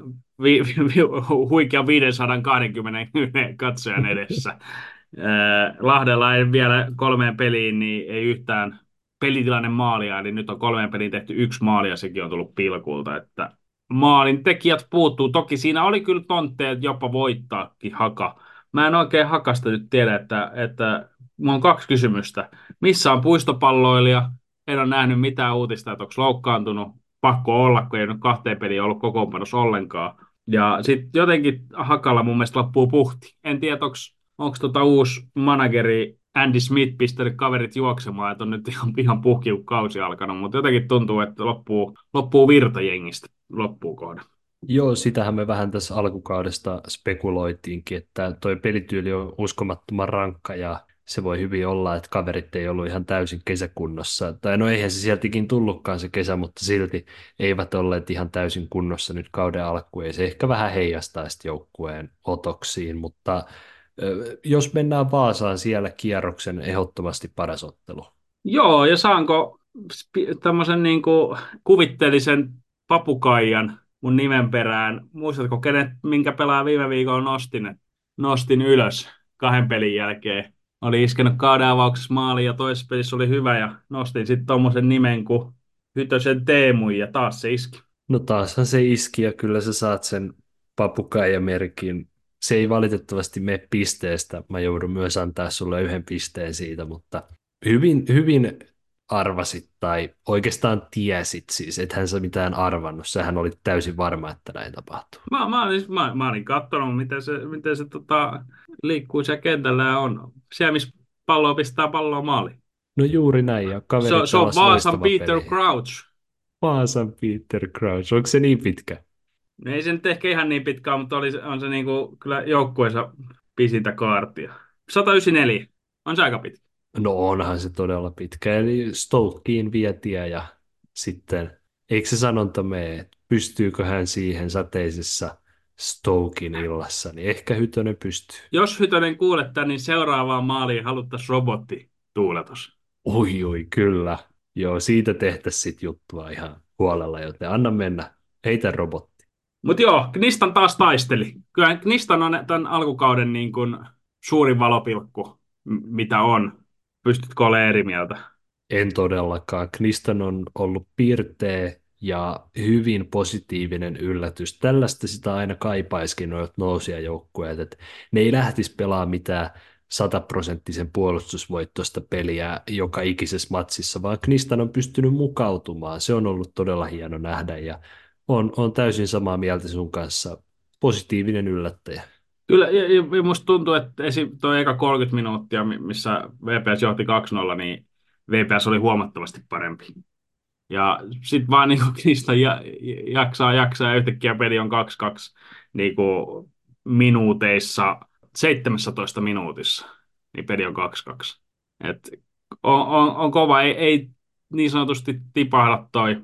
vi, vi, huikean viisisataakaksikymmentä katsojan edessä. Lahdella ei vielä kolmeen peliin, niin ei yhtään pelitilanne maalia, eli nyt on kolmeen peliin tehty yksi maali ja sekin on tullut pilkulta, että maalin tekijät puuttuu. Toki siinä oli kyllä tontteja jopa voittaakin Haka. Mä en oikein Hakasta nyt tiedä, että, että mulla on kaksi kysymystä. Missä on puistopalloilija? En ole nähnyt mitään uutista, että onko loukkaantunut. Pakko olla, kun ei nyt kahteen peliin ollut kokoonpanossa ollenkaan. Ja sitten jotenkin Hakalla mun mielestä loppuu puhti. En tiedä, onko tota uusi manageri Andy Smith pistänyt kaverit juoksemaan, että on nyt ihan, ihan puhki, kun kausi alkanut, mutta jotenkin tuntuu, että loppuu, loppuu virta jengistä, loppuu kohda. Joo, sitähän me vähän tässä alkukaudesta spekuloitiinkin, että toi pelityyli on uskomattoman rankka ja se voi hyvin olla, että kaverit ei ollut ihan täysin kesäkunnossa. Tai no eihän se sieltäkin tullutkaan se kesä, mutta silti eivät olleet ihan täysin kunnossa nyt kauden alkuun. Ja se ehkä vähän heijastaa sitten joukkueen otoksiin, mutta ö, jos mennään Vaasaan, siellä kierroksen ehdottomasti paras ottelu. Joo, ja saanko tämmöisen niin kuin kuvitteellisen papukaijan mun nimen perään? Muistatko, kenet, minkä pelaa viime viikolla nostin, nostin ylös kahden pelin jälkeen? Oli iskenyt kauden avauksessa maaliin ja toisessa pelissä oli hyvä ja nostin sitten tommosen nimen kuin Hytösen Teemu ja taas se iski. No taashan se iski ja kyllä sä saat sen papukaijamerkin. Se ei valitettavasti mene pisteestä. Mä joudun myös antaa sulle yhden pisteen siitä, mutta hyvin, hyvin arvasit tai oikeastaan tiesit siis, ethän sä mitään arvannut. Sähän oli täysin varma, että näin tapahtuu. Mä, mä, olin, mä, mä olin katsonut, miten se, miten se tota, liikkuu siellä kentällä ja on siellä, missä palloa pistää palloa maaliin. No juuri näin, ja kaveri Se, se on pelasi Vaasan loistava Peter peli. Crouch. Vaasan Peter Crouch, onko se niin pitkä? Ei se nyt ehkä ihan niin pitkä ole, mutta oli, on se niinku, kyllä joukkueensa pisintä kaartia. sata yhdeksänkymmentäneljä, on se aika pitkä. No onhan se todella pitkä, eli Stokeen vietiä ja sitten, eikö se sanonta mene, että pystyykö hän siihen sateisessa Stoken illassa, niin ehkä Hytönen pystyy. Jos Hytönen kuulet tämän, niin seuraavaan maaliin haluttaisiin robottituuletus. Oi, oi, kyllä. Joo, siitä tehtäisiin sit juttua ihan huolella, joten anna mennä. Heitä robotti. Mutta joo, Knistan taas taisteli. Kyllä Knistan on tämän alkukauden niin kuin suurin valopilkku, m- mitä on. Pystytkö olemaan eri mieltä? En todellakaan. Knistan on ollut pirteä ja hyvin positiivinen yllätys. Tällaista sitä aina kaipaiskin noita nousijajoukkueet, että ne ei lähtisi pelaamaan mitään sataprosenttisen puolustusvoittoista peliä joka ikisessä matsissa, vaan Knistan on pystynyt mukautumaan. Se on ollut todella hieno nähdä ja on, on täysin samaa mieltä sun kanssa. Positiivinen yllättäjä. Kyllä, ja, ja ja musta tuntuu, että esim. Tuo eka kolmekymmentä minuuttia, mi- missä V P S johti kaksi nolla, niin V P S oli huomattavasti parempi. Ja sitten vaan niin niistä ja, jaksaa, jaksaa ja yhtäkkiä peli on kaksi kaksi niin kuin minuuteissa, seitsemässätoista minuutissa, niin peli on kaksi kaksi. Et on, on, on kova, ei, ei niin sanotusti tipahda toi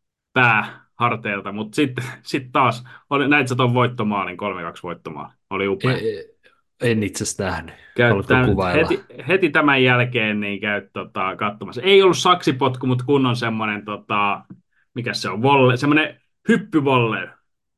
pää harteilta, mutta sitten sit taas, oli, näit sä ton voittomaalin, kolme kaksi voittomaali, oli E- upea. e- En itse asiassa nähnyt. Haluatko Käyttää nyt kuvailla? heti, heti tämän jälkeen niin käy tota, katsomassa. Ei ollut saksipotku, mutta kunnon semmoinen, tota, mikä se on, volle, semmoinen hyppyvolle.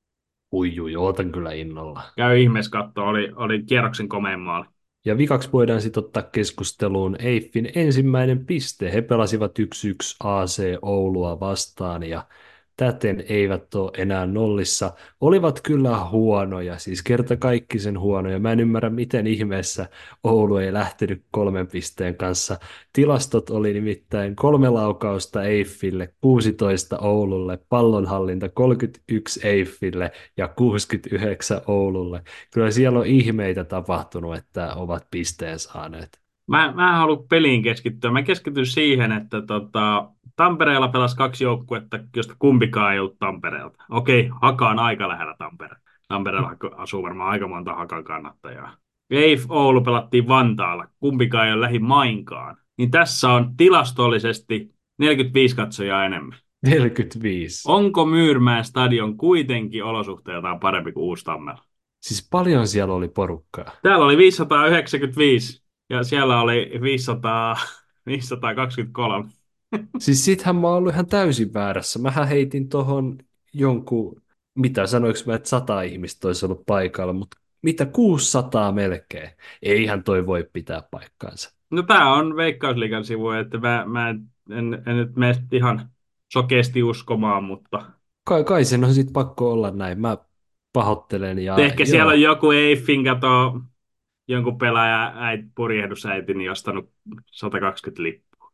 Ui, ui, ootan kyllä innolla. Käy ihmeessä katsoa, oli, oli kierroksen komein maali. Ja vikaksi voidaan sitten ottaa keskusteluun Eiffin ensimmäinen piste. He pelasivat yksi yksi A C Oulua vastaan ja täten eivät ole enää nollissa. Olivat kyllä huonoja, siis kertakaikkisen huonoja. Mä en ymmärrä, miten ihmeessä Oulu ei lähtenyt kolmen pisteen kanssa. Tilastot oli nimittäin kolme laukausta Eiffille, kuusitoista Oululle, pallonhallinta kolmekymmentäyksi Eiffille ja kuusikymmentäyhdeksän Oululle. Kyllä siellä on ihmeitä tapahtunut, että ovat pisteen saaneet. Mä, mä en halua peliin keskittyä. Mä keskityn siihen, että tota, Tampereella pelasi kaksi joukkuetta, josta kumpikaan ei ollut Tampereelta. Okei, Haka on aika lähellä Tampereella. Tampereella asuu varmaan aika monta Hakan kannattajaa. Ei Oulu pelattiin Vantaalla, kumpikaan ei ole lähimainkaan. Niin tässä on tilastollisesti neljäkymmentäviisi katsojaa enemmän. neljäkymmentäviisi. Onko Myyrmäen stadion kuitenkin olosuhteiltaan parempi kuin Uustammella? Siis paljon siellä oli porukkaa. Täällä oli viisisataayhdeksänkymmentäviisi ja siellä oli viisisataa, viisisataakaksikymmentäkolme. Siis sittenhän mä oon ollut ihan täysin väärässä. Mähän heitin tohon jonkun, mitä sanoinko mä, että sata ihmistä olisi ollut paikalla, mutta mitä kuusisataa melkein. Eihän toi voi pitää paikkaansa. No tää on Veikkausliigan sivu, että mä, mä en, en, en nyt mene ihan sokeasti uskomaan, mutta Kai, kai sen on sit pakko olla näin. Mä pahoittelen ja ehkä joo. siellä on joku Eiffin kato jonkun pelaaja äit, purjehdusäiti niin ostanut sata kaksikymmentä lippua.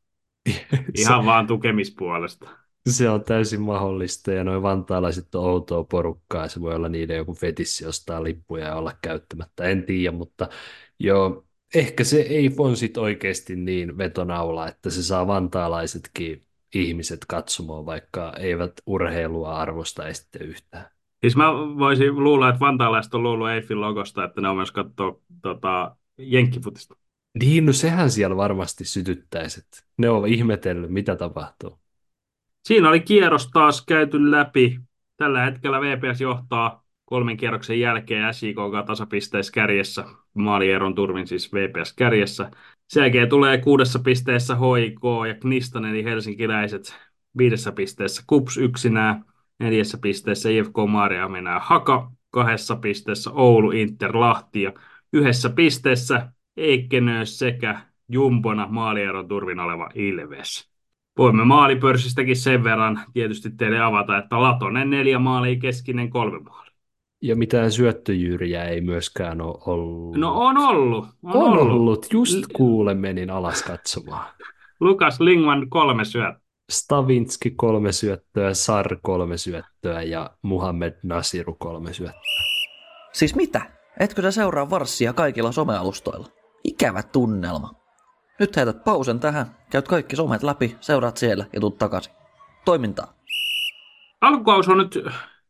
Se, Ihan vaan tukemispuolesta. se on täysin mahdollista ja noin vantaalaiset on outoa porukkaa ja se voi olla niiden joku fetissi ostaa lippuja ja olla käyttämättä, en tiedä, mutta joo, ehkä se ei on sit oikeasti niin vetonaula, että se saa vantaalaisetkin ihmiset katsomaan, vaikka eivät urheilua arvosta sitten yhtään. Siis mä voisin luulla, että vantaalaiset on luullut Eiffin logosta, että ne on myös katsoa tota, jenkkifutista. Niin, no sehän siellä varmasti sytyttäisi, että ne on ihmetellyt, mitä tapahtuu. Siinä oli kierros taas käyty läpi. Tällä hetkellä V P S johtaa kolmen kierroksen jälkeen S J K tasapisteissä kärjessä. Maalieron turvin siis V P S kärjessä. Sen jälkeen tulee kuudessa pisteessä H I K ja Kniston eli helsinkiläiset. Viidessä pisteessä Kups yksinään. Neljässä pisteessä I F K Maariahmina ja Haka. Kahdessa pisteessä Oulu, Inter, Lahti ja yhdessä pisteessä Eikkenös sekä Jumbona maalieron turvin oleva Ilves. Voimme maalipörssistäkin sen verran tietysti teille avata, että Latonen neljä maalia, Keskinen kolme maalia. Ja mitään syöttöjyyriä ei myöskään ole No ollut. on ollut, on, On ollut. ollut, just L- kuule menin alas katsomaan. Lukas Lingman kolme syöttöä. Stavinski kolme syöttöä, Sar kolme syöttöä ja Muhammed Nasiru kolme syöttöä. Siis mitä? Etkö sä seuraa Varssia kaikilla somealustoilla? Ikävä tunnelma. Nyt heität pausen tähän, käyt kaikki somet läpi, seuraat siellä ja tuut takaisin. Toimintaa. Alkukausi on nyt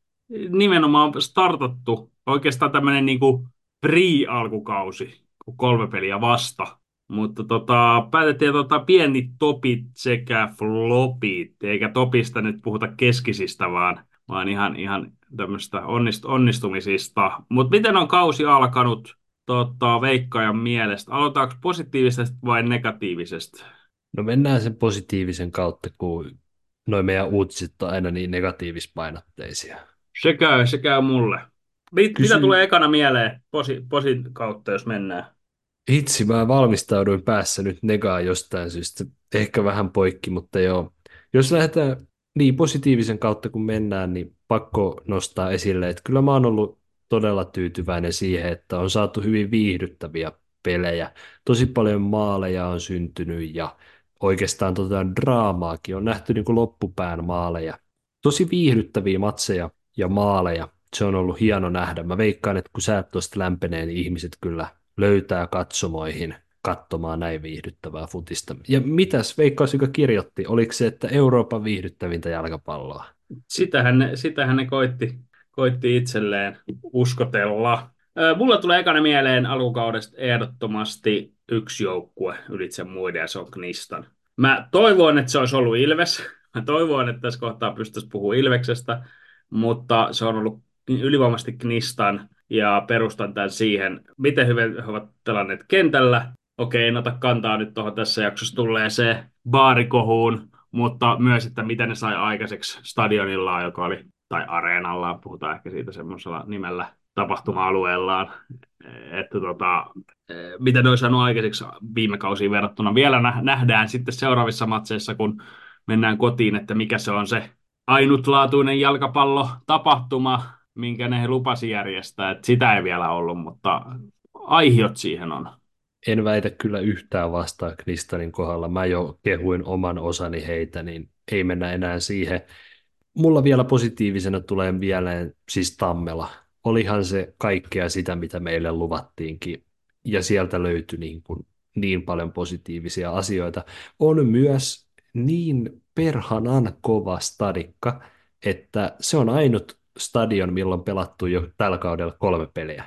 nimenomaan startattu. Oikeastaan tämmöinen niinku pre-alkukausi, kun kolme peliä vasta. Mutta tota, päätettiin tota, pieni topit sekä flopit, eikä topista nyt puhuta keskisistä, vaan, vaan ihan, ihan tämmöistä onnist, onnistumisista. Mutta miten on kausi alkanut tota, veikkaajan mielestä? Aloitaanko positiivisesta vai negatiivisesta? No mennään sen positiivisen kautta, kun noin meidän uutiset on aina niin negatiivispainotteisia. Se käy, se käy mulle. Mit, Kysy- Mitä tulee ekana mieleen posi, posin kautta, jos mennään? Itse mä valmistauduin päässä nyt negaa jostain syystä. Ehkä vähän poikki, mutta joo. Jos lähdetään niin positiivisen kautta kun mennään, niin pakko nostaa esille, että kyllä mä oon ollut todella tyytyväinen siihen, että on saatu hyvin viihdyttäviä pelejä. Tosi paljon maaleja on syntynyt ja oikeastaan tota draamaakin on nähty niin kuin loppupään maaleja. Tosi viihdyttäviä matseja ja maaleja. Se on ollut hieno nähdä. Mä veikkaan, että kun sä et tuosta lämpenee, niin ihmiset kyllä löytää katsomoihin katsomaan näin viihdyttävää futista. Ja mitäs Veikkaus, joka kirjoitti, oliko se, että Euroopan viihdyttävintä jalkapalloa? Sitähän ne, sitähän ne koitti, koitti itselleen uskotella. Ö, Mulla tulee ekana mieleen alkukaudesta ehdottomasti yksi joukkue ylitse muiden, ja se on Kniston. Mä toivon, että se olisi ollut Ilves. Mä toivon, että tässä kohtaa pystyisi puhumaan Ilveksestä, mutta se on ollut ylivoimaisesti Kniston, ja perustan tämän siihen, miten hyvin he ovat pelanneet kentällä. Okei, en ota kantaa nyt tuohon tässä jaksossa tulee se baarikohuun, mutta myös, että mitä ne sai aikaiseksi stadionillaan, joka oli, tai areenallaan, puhutaan ehkä siitä semmoisella nimellä, tapahtuma-alueellaan, että tota, mitä ne on saanut aikaiseksi viime kausiin verrattuna. Vielä nähdään sitten seuraavissa matseissa, kun mennään kotiin, että mikä se on se ainutlaatuinen jalkapallotapahtuma, minkä ne lupasi järjestää. Että sitä ei vielä ollut, mutta aihiot siihen on. En väitä kyllä yhtään vastaan Knistonin kohdalla. Mä jo kehuin oman osani heitä, niin ei mennä enää siihen. Mulla vielä positiivisena tulee mieleen siis Tammela. Olihan se kaikkea sitä, mitä meille luvattiinkin. Ja sieltä löytyi niin, kuin niin paljon positiivisia asioita. On myös niin perhanan kova stadikka, että se on ainut stadion, milloin on pelattu jo tällä kaudella kolme peliä.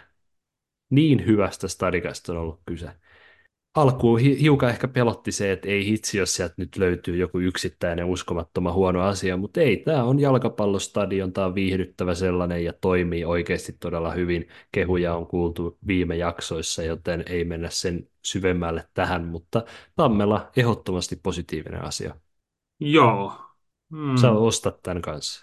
Niin hyvästä stadikasta on ollut kyse. Alkuun hi- hiukan ehkä pelotti se, että ei hitsi, jos sieltä nyt löytyy joku yksittäinen uskomattoman huono asia, mutta ei, tämä on jalkapallostadion, tämä on viihdyttävä sellainen ja toimii oikeasti todella hyvin. Kehuja on kuultu viime jaksoissa, joten ei mennä sen syvemmälle tähän, mutta Tammela ehdottomasti positiivinen asia. Joo. Hmm. Sä ostat tämän kanssa.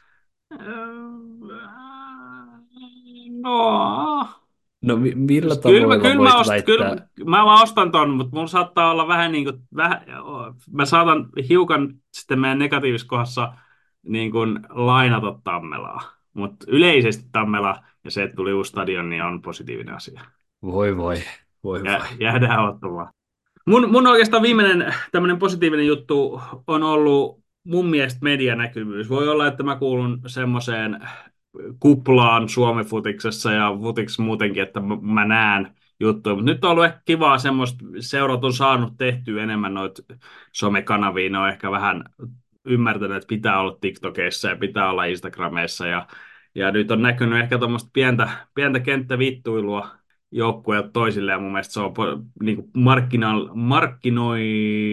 No, No mi- millä kyllä, mä, tavoilla kyllä, voit mä, ost, kyllä väittää? mä, mä ostan ton, mutta mulla saattaa olla vähän niin kuin, vähän, mä saatan hiukan sitten meidän negatiivisessa kohdassa niin kuin lainata Tammelaa. Mutta yleisesti Tammela ja se, että tuli uusi stadion, niin on positiivinen asia. Voi voi, Voi Jä, vai. jäädään ottamaan. Mun, mun oikeastaan viimeinen tämmöinen positiivinen juttu on ollut mun mielestä medianäkyvyys. Voi olla, että mä kuulun semmoiseen kuplaan Suomi-futiksessa ja futiksessa muutenkin, että mä, mä näen juttuja. Mutta nyt on ollut ehkä kivaa semmoista, seurat on saanut tehtyä enemmän noita somekanavia. Ne on ehkä vähän ymmärtänyt, että pitää olla TikTokissa ja pitää olla Instagramissa. Ja, ja nyt on näkynyt ehkä tuommoista pientä, pientä kenttävittuilua joukkueet toisille, ja mun mielestä se on po- niin kuin markkina, markkinoi,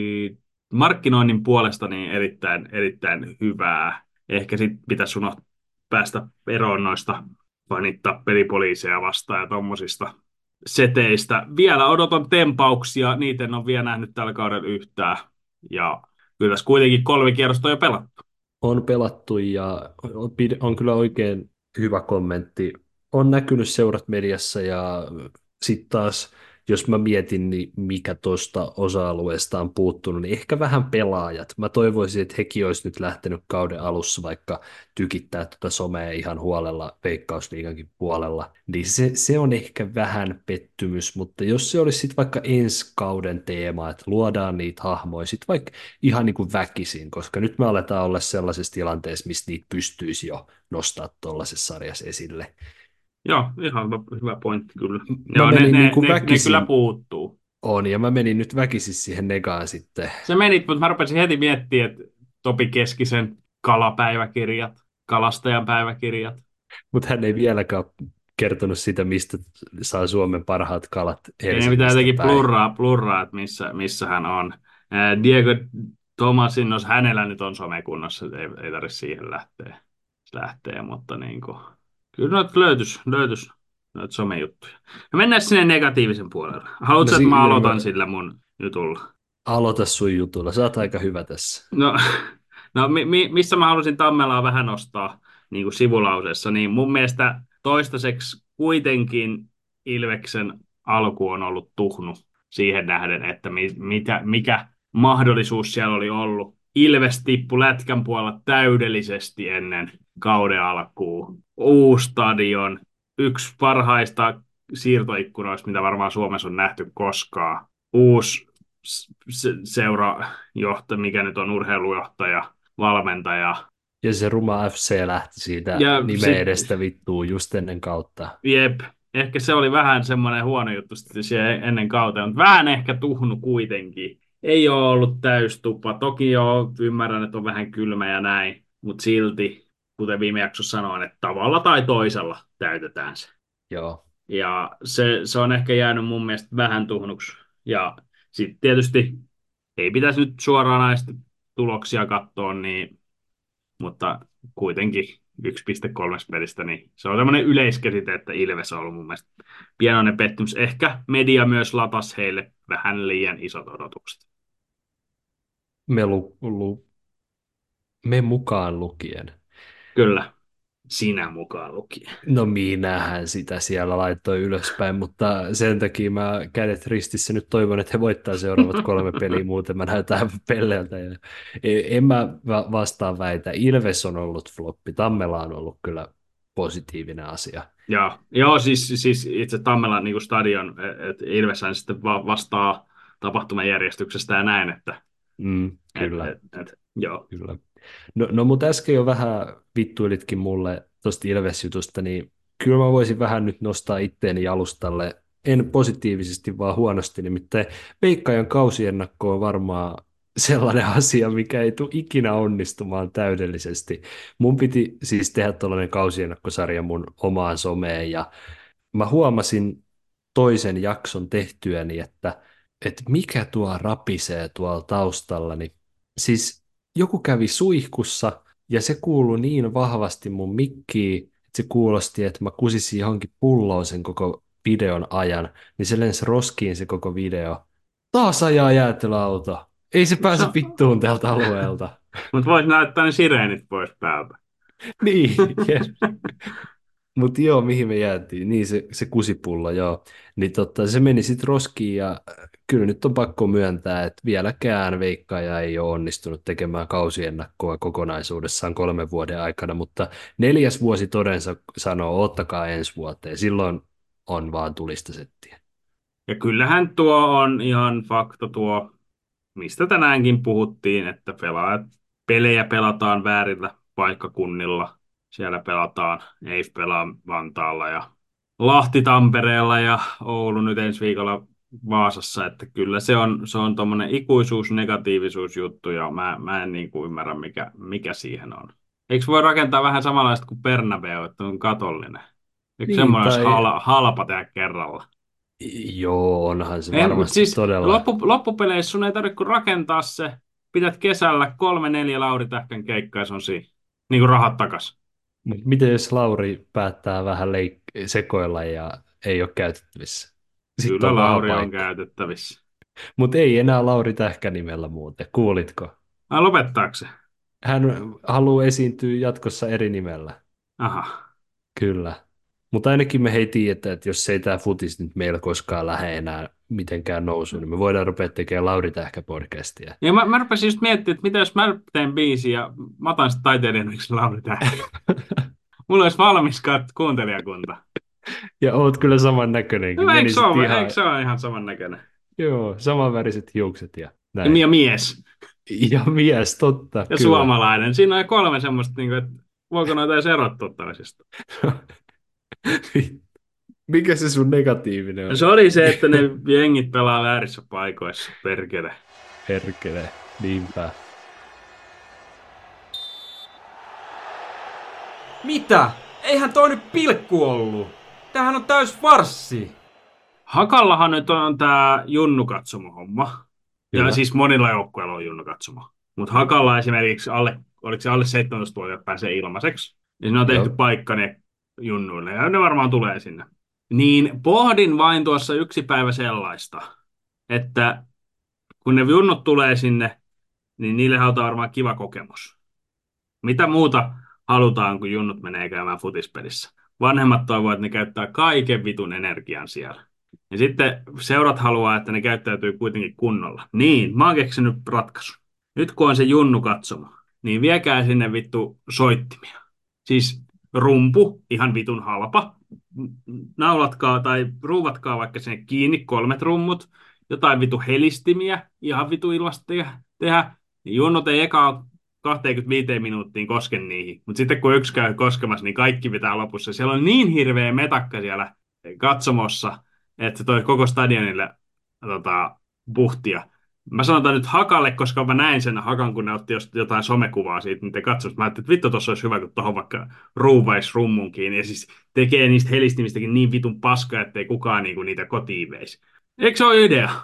markkinoinnin puolesta niin erittäin, erittäin hyvää. Ehkä sitten pitäisi unohtaa päästä eroon noista fanittaa pelipoliiseja vastaan ja tommosista seteistä. Vielä odotan tempauksia, niitä en ole vielä nähnyt tällä kaudella yhtään. Ja kyllä tässä kuitenkin kolme kierrosta on jo pelattu. On pelattu ja on, pid- on kyllä oikein hyvä kommentti. On näkynyt seurat mediassa ja sitten taas, jos mä mietin, niin mikä tuosta osa-alueesta on puuttunut, niin ehkä vähän pelaajat. Mä toivoisin, että hekin olisi nyt lähtenyt kauden alussa vaikka tykittää tuota somea ihan huolella Veikkausliigankin puolella. Niin se, se on ehkä vähän pettymys, mutta jos se olisi sitten vaikka ensi kauden teema, että luodaan niitä hahmoja sitten vaikka ihan niin kuin väkisin, koska nyt me aletaan olla sellaisessa tilanteessa, missä niitä pystyisi jo nostaa tuollaisessa sarjassa esille. Joo, ihan hyvä, hyvä pointti kyllä. Mä Joo, ne, menin ne, niin kuin ne, ne väkisin. kyllä puuttuu. On, ja mä menin nyt väkisin siihen negaan sitten. Se meni, mutta mä rupesin heti miettimään, että Topi Keskisen kalapäiväkirjat, kalastajan päiväkirjat. Mutta hän ei vieläkään kertonut sitä, mistä saa Suomen parhaat kalat Ja ne pitää Helsingistä jotenkin päin. plurraa, plurraa että missä, missä hän on. Ää, Diego Tomasin, jos hänellä nyt on somekunnossa, ei, ei tarvitse siihen lähteä, lähteä mutta niin kuin, kyllä noita löytyisi, löytyisi noita somejuttuja. No mennään sinne negatiivisen puolelle. Haluatko, No että si- mä joo, aloitan mä- sillä mun jutulla? Aloita sun jutulla, sä oot aika hyvä tässä. No, no mi, mi, missä mä halusin Tammelaa vähän nostaa niin kuin sivulauseessa, niin mun mielestä toistaiseksi kuitenkin Ilveksen alku on ollut tuhnu siihen nähden, että mi, mitä, mikä mahdollisuus siellä oli ollut. Ilves tippui lätkän puolella täydellisesti ennen kauden alkuun. Uusi stadion, yksi parhaista siirtoikkunoista, mitä varmaan Suomessa on nähty koskaan. Uusi se- seurajohtaja, mikä nyt on urheilujohtaja, valmentaja. Ja se Ruma F C lähti siitä Ja nimen sit- edestä vittuun just ennen kautta. Jep, ehkä se oli vähän semmoinen huono juttu sitten siellä ennen kautta, mutta vähän ehkä tuhnu kuitenkin. Ei ole ollut täystupa. Toki jo ymmärrän, että on vähän kylmä ja näin, mutta silti, kuten viime jaksossa sanoin, että tavalla tai toisella täytetään se. Joo. Ja se, se on ehkä jäänyt mun mielestä vähän tuhnuksi. Ja sitten tietysti ei pitäisi nyt suoraan näistä tuloksia katsoa, niin, mutta kuitenkin yksi pilkku kolme pelistä, niin se on semmoinen yleiskäsite, että Ilves on ollut mun mielestä pienoinen pettymys. Ehkä media myös latas heille vähän liian isot odotukset. Me, lu, lu, me mukaan lukien. Kyllä, sinä mukaan lukien. No minähän sitä siellä laittoi ylöspäin, mutta sen takia mä kädet ristissä nyt toivon, että he voittaa seuraavat kolme peliä, muuten mä näytän pelleiltä. Ja en mä va- vastaan väitä. Ilves on ollut floppi, Tammela on ollut kyllä positiivinen asia. Joo, joo siis, siis itse Tammelan niin kuin stadion, että Ilveshän sitten va- vastaa tapahtumajärjestyksestä ja näin, että Mm, kyllä, et, et, et, joo. kyllä. No, no mutta äsken jo vähän vittuilitkin mulle tuosta Ilves-jutusta, niin kyllä mä voisin vähän nyt nostaa itteeni jalustalle, en positiivisesti, vaan huonosti, nimittäin Veikkajan kausiennakko on varmaan sellainen asia, mikä ei tule ikinä onnistumaan täydellisesti. Mun piti siis tehdä tuollainen kausiennakkosarja mun omaan someen, ja mä huomasin toisen jakson tehtyäni, että, että mikä tuo rapisee tuolla taustalla, niin siis joku kävi suihkussa ja se kuului niin vahvasti mun mikkiin, että se kuulosti, että mä kusisin johonkin pulloon sen koko videon ajan, niin se lensi roskiin se koko video. Taas ajaa jäätelöauto. Ei se pääse Se- vittuun tältä alueelta. Mutta voisi näyttää ne sireenit pois päältä. Niin, jep. Mutta joo, mihin me jäätiin? Niin se, se kusipullo, joo. Niin totta, se meni sitten roskiin ja kyllä nyt on pakko myöntää, että vieläkään Veikkaaja ei ole onnistunut tekemään kausiennakkoa kokonaisuudessaan kolmen vuoden aikana, mutta neljäs vuosi todensa sanoo, ottakaa ensi vuoteen. Silloin on vaan tulista settiä. Ja kyllähän tuo on ihan fakta tuo, mistä tänäänkin puhuttiin, että pelaajat, pelejä pelataan väärillä paikkakunnilla. Siellä pelataan, E I F pelaa Vantaalla ja Lahti Tampereella ja Oulu nyt ensi viikolla Vaasassa, että kyllä se on, se on tommonen ikuisuus, negatiivisuus juttu ja mä, mä en niin kuin ymmärrä mikä, mikä siihen on. Eikö voi rakentaa vähän samanlaista kuin Bernabeu, että on katollinen? Eikö Niin, semmoinen olisi tai halpa, halpa tehdä kerralla? joo, onhan se En, mutta varmasti siis todella. loppu, loppupeleissä sun ei tarvitse kuin rakentaa se. Pidät kesällä kolme neljä Lauri Tähkän keikkaa ja se on siinä. Niin kuin rahat takas. Mut miten jos Lauri päättää vähän leik- sekoilla ja ei ole käytettävissä? Sitten Kyllä on Lauri on vahapaikka. käytettävissä. Mutta ei enää Lauri Tähkä nimellä muuten, kuulitko? Ai lopettaako se? Hän haluaa esiintyä jatkossa eri nimellä, Aha. kyllä. Mutta ainakin me hei tiedetään, että jos ei tämä futis nyt meillä koskaan lähde enää mitenkään nousuun, niin me voidaan rupea tekemään Lauri Tähkä-podcastia. Ja mä, mä rupesin just miettimään, että mitä jos mä teen biisin ja mä otan sitten taiteilijan yksi Lauri Tähkä. Mulla olisi valmis kat- kuuntelijakunta. Ja oot kyllä saman näköinenkin, No eikö se menisit ole, ihan, eikö se ole ihan samannäköinen? joo, samanväriset hiukset ja Ja, näin. ja mies. Ja mies, totta, Ja kyllä. suomalainen. Siinä on kolme semmoista, niin kuin, että voiko noita edes erottua toisista. Mikä se sun negatiivinen No oli? se oli se, että ne jengit pelaa väärissä paikoissa, perkele. Perkele, niinpä. Mitä? Eihän toi nyt pilkku ollut. Tämähän on täys farssi. Hakallahan nyt on tää Junnu-katsomo-homma. Ja Kyllä. siis monilla joukkueilla on Junnu-katsomo. Mutta Hakalla esimerkiksi alle, oliko se alle seitsemäntoista-vuotiaat pääsee ilmaiseksi. Ja siinä on tehty Joo. paikka ne Junnuille ja ne varmaan tulee sinne. Niin pohdin vain tuossa yksi päivä sellaista, että kun ne Junnut tulee sinne, niin niille halutaan varmaan kiva kokemus. Mitä muuta halutaan, kun junnut menee käymään futispelissä? Vanhemmat toivovat, että ne käyttää kaiken vitun energian siellä. Ja sitten seurat haluaa, että ne käyttäytyy kuitenkin kunnolla. Niin, mä oon keksinyt ratkaisun. Nyt kun on se junnu katsomo, niin viekää sinne vittu soittimia. Siis rumpu, ihan vitun halpa. Naulatkaa tai ruuvatkaa vaikka sinne kiinni kolmet rummut. Jotain vitu helistimiä, ihan vitu ilmasta tehdä. Niin junnut ei eka kaksikymmentäviisi minuuttiin kosken niihin. Mutta sitten kun yksi käy koskemassa, niin kaikki pitää lopussa. Siellä on niin hirveä metakka siellä katsomossa, että se toi koko stadionille tota, puhtia. Mä sanotaan nyt Hakalle, koska mä näin sen Hakan, kun ne otti jotain somekuvaa siitä niiden katsomusta. Mä ajattelin, että vittu tossa olisi hyvä, kun tuohon vaikka ruuvais rummun kiinni. Ja siis tekee niistä helistimistäkin niin vitun paskaa, ettei kukaan niinku niitä kotiin veisi. Eikö se ole idea?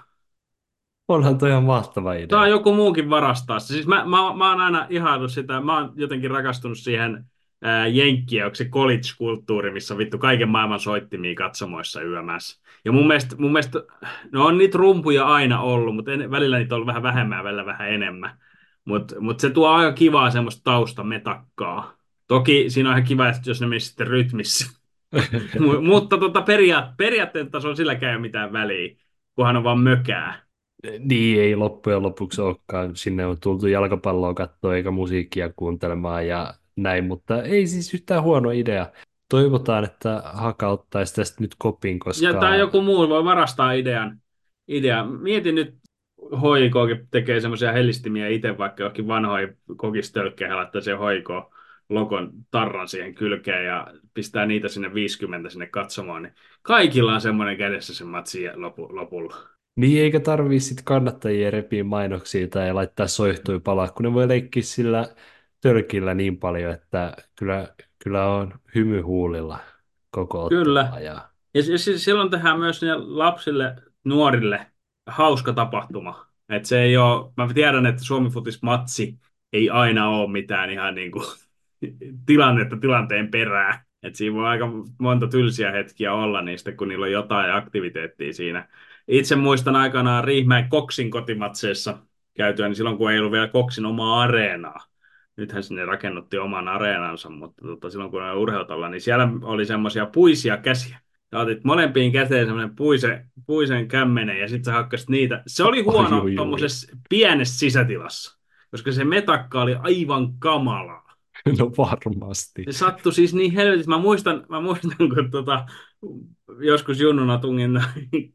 Onhan toi ihan mahtava Saa idea. joku muukin varastaa. Siis mä, mä, mä oon aina ihaillut sitä, mä oon jotenkin rakastunut siihen ää, jenkkiä, onko se college-kulttuuri, missä on vittu kaiken maailman soittimia katsomoissa yömässä. Ja mun mielestä, mun mielestä, no on niitä rumpuja aina ollut, mutta en, välillä niitä on ollut vähän vähemmän ja välillä vähän enemmän. Mutta mut se tuo aika kivaa semmoista taustametakkaa. Toki siinä on ihan kiva, että jos ne menisi sitten rytmissä. Mu- mutta tota peria- periaatteen tasolla silläkään ei ole mitään väliä, kunhan on vaan mökää. Niin ei loppujen lopuksi olekaan. Sinne on tultu jalkapalloa katsoa eikä musiikkia kuuntelemaan ja näin, mutta ei siis yhtään huono idea. Toivotaan, että Haka ottaisi tästä nyt kopin, Ja koska tai joku muu voi varastaa idean. Idea. Mietin nyt, H I K:kin tekee semmoisia hellistimiä itse, vaikka johonkin vanhoihin kokistölkkeihin laittaa sen H I K-logon tarran siihen kylkeen ja pistää niitä sinne viisikymmentä sinne katsomaan, niin kaikilla on semmoinen kädessä sen matsi lopu, lopulla. niin eikä tarvii sitten kannattajia repiä mainoksia tai laittaa soihtui palaa, kun ne voi leikkiä sillä tölkillä niin paljon, että kyllä, kyllä on hymy huulilla koko ottelua. Kyllä. Ja Ja s- s- silloin tehdään myös niille lapsille, nuorille hauska tapahtuma. Et se ei ole, mä tiedän, että Suomi Futis-matsi ei aina ole mitään ihan niin kuin tilannetta tilanteen perää. Et siinä voi aika monta tylsiä hetkiä olla niistä, kun niillä on jotain aktiviteettia siinä. Itse muistan aikanaan Riihimäen Koksin kotimatseissa käytyä, niin silloin kun ei ollut vielä Koksin omaa areenaa. Nythän sinne rakennutti oman areenansa, mutta tota, silloin kun oli urheutalla, niin siellä oli semmoisia puisia käsiä. Sä otit molempiin käteen semmoinen puise, puisen kämmenen ja sitten sä hakkasit niitä. Se oli huono Oi, oi, oi. tuommoisessa pienessä sisätilassa, koska se metakka oli aivan kamalaa. No varmasti. Se sattui siis niin helvetissä. Mä muistan, mä muistan kun tota, joskus junnuna tungin noin,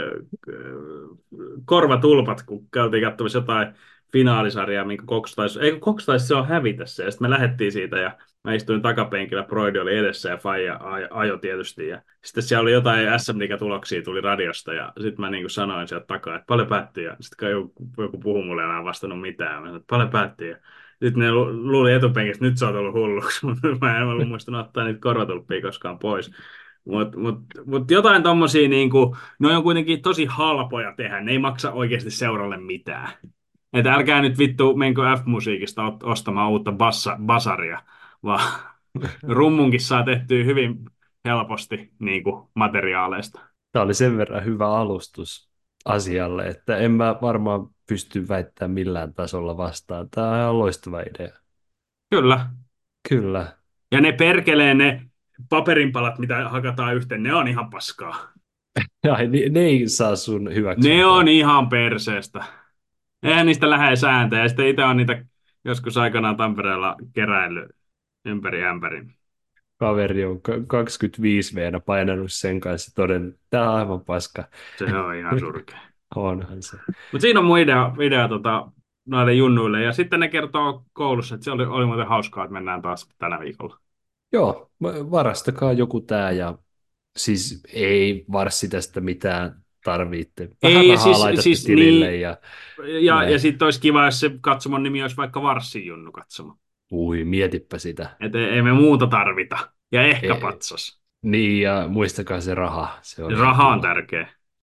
korvatulpat, kun käytiin katsomassa jotain finaalisarjaa, minkä Cox taisi, ei kun Cox taisi se on hävitä se. Ja sitten me lähdettiin siitä ja mä istuin takapenkillä, Broidi oli edessä ja Faija aj- ajo tietysti. Ja sitten siellä oli jotain S M-liiga-tuloksia tuli radiosta ja sitten mä niin kuin sanoin sieltä takaa, että paljon päättyi. Ja sitten joku, joku puhui mulle enää vastannut mitään. Mä sanoin, että paljon päättyi. Ja sitten ne lu- luuli etupenkistä, että nyt sä oot ollut hulluksi, mutta mä en ollut muistanut ottaa niitä korvatulppia koskaan pois. Mutta mut, mut jotain tommosia, niinku, ne on kuitenkin tosi halpoja tehdä, ne ei maksa oikeasti seuralle mitään. Että älkää nyt vittu menkö F-musiikista ot- ostamaan uutta bassa, basaria, vaan rummunkin saa tehtyä hyvin helposti niinku, materiaaleista. Tämä oli sen verran hyvä alustus asialle, että en mä varmaan pysty väittämään millään tasolla vastaan. Tämä on ihan loistava idea. Kyllä. Kyllä. Ja ne perkelee ne paperinpalat, mitä hakataan yhteen, ne on ihan paskaa. Ai, ne, ne ei saa sun hyväksyntää. Ne on ihan perseestä. Eihän niistä lähde sääntöjä. Ja sitten itse on niitä joskus aikanaan Tampereella keräillyt ympäri ämpärin. Kaveri on ka- kaksikymmentäviisi vuotta painanut sen kanssa toden. Tämä on aivan paska. Se on ihan surkea. Onhan se. Mutta siinä on mun idea, idea tota, noille junnuille. Ja sitten ne kertoo koulussa, että se oli, oli muuten hauskaa, että mennään taas tänä viikolla. Joo, va- varastakaa joku tää ja siis ei varssi tästä mitään tarvitte. Vähän Ei, rahaa siis- laitatte siis tilille niin. ja Ja, näin. ja sitten olisi kiva, jos se katsomon nimi olisi vaikka Varssin junnu katsomo. Ui, mietipä sitä. Että ei, ei me muuta tarvita. Ja ehkä Ei. patsas. Niin, ja muistakaa se raha. Se on Raha on kiva. tärkeä.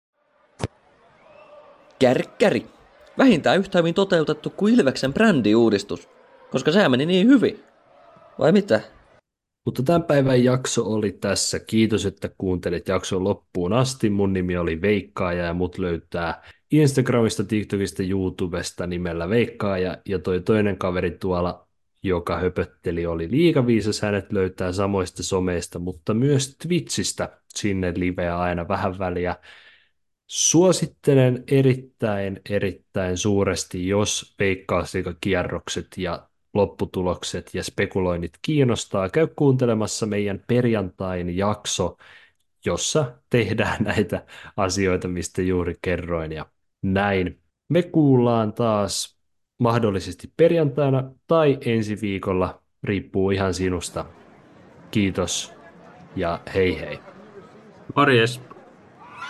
Kärkkäri. Vähintään yhtä hyvin toteutettu kuin Ilveksen brändiuudistus, koska sehän meni niin hyvin. Vai mitä? Mutta tämän päivän jakso oli tässä. Kiitos, että kuuntelit jakson loppuun asti. Mun nimi oli Veikkaaja ja mut löytää Instagramista, TikTokista, YouTubesta nimellä Veikkaaja. Ja toi toinen kaveri tuolla, joka höpötteli, oli Liikaviisas. Hänet löytää samoista someista, mutta myös Twitchistä. Sinne liveä aina vähän väliä. Suosittelen erittäin, erittäin suuresti, jos veikkausliigakierrokset ja lopputulokset ja spekuloinnit kiinnostaa. Käy kuuntelemassa meidän perjantain jakso, jossa tehdään näitä asioita, mistä juuri kerroin ja näin. Me kuullaan taas mahdollisesti perjantaina tai ensi viikolla, riippuu ihan sinusta. Kiitos ja hei hei. Morjes.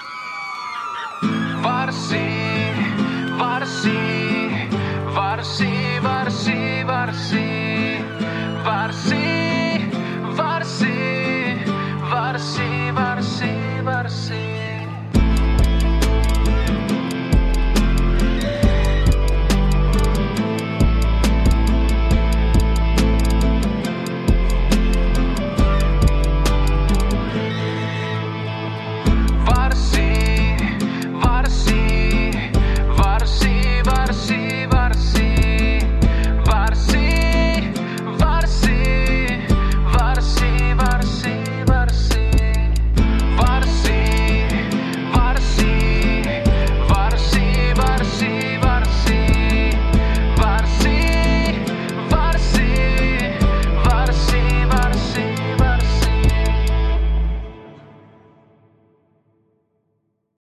Varssi, varssi, varssi.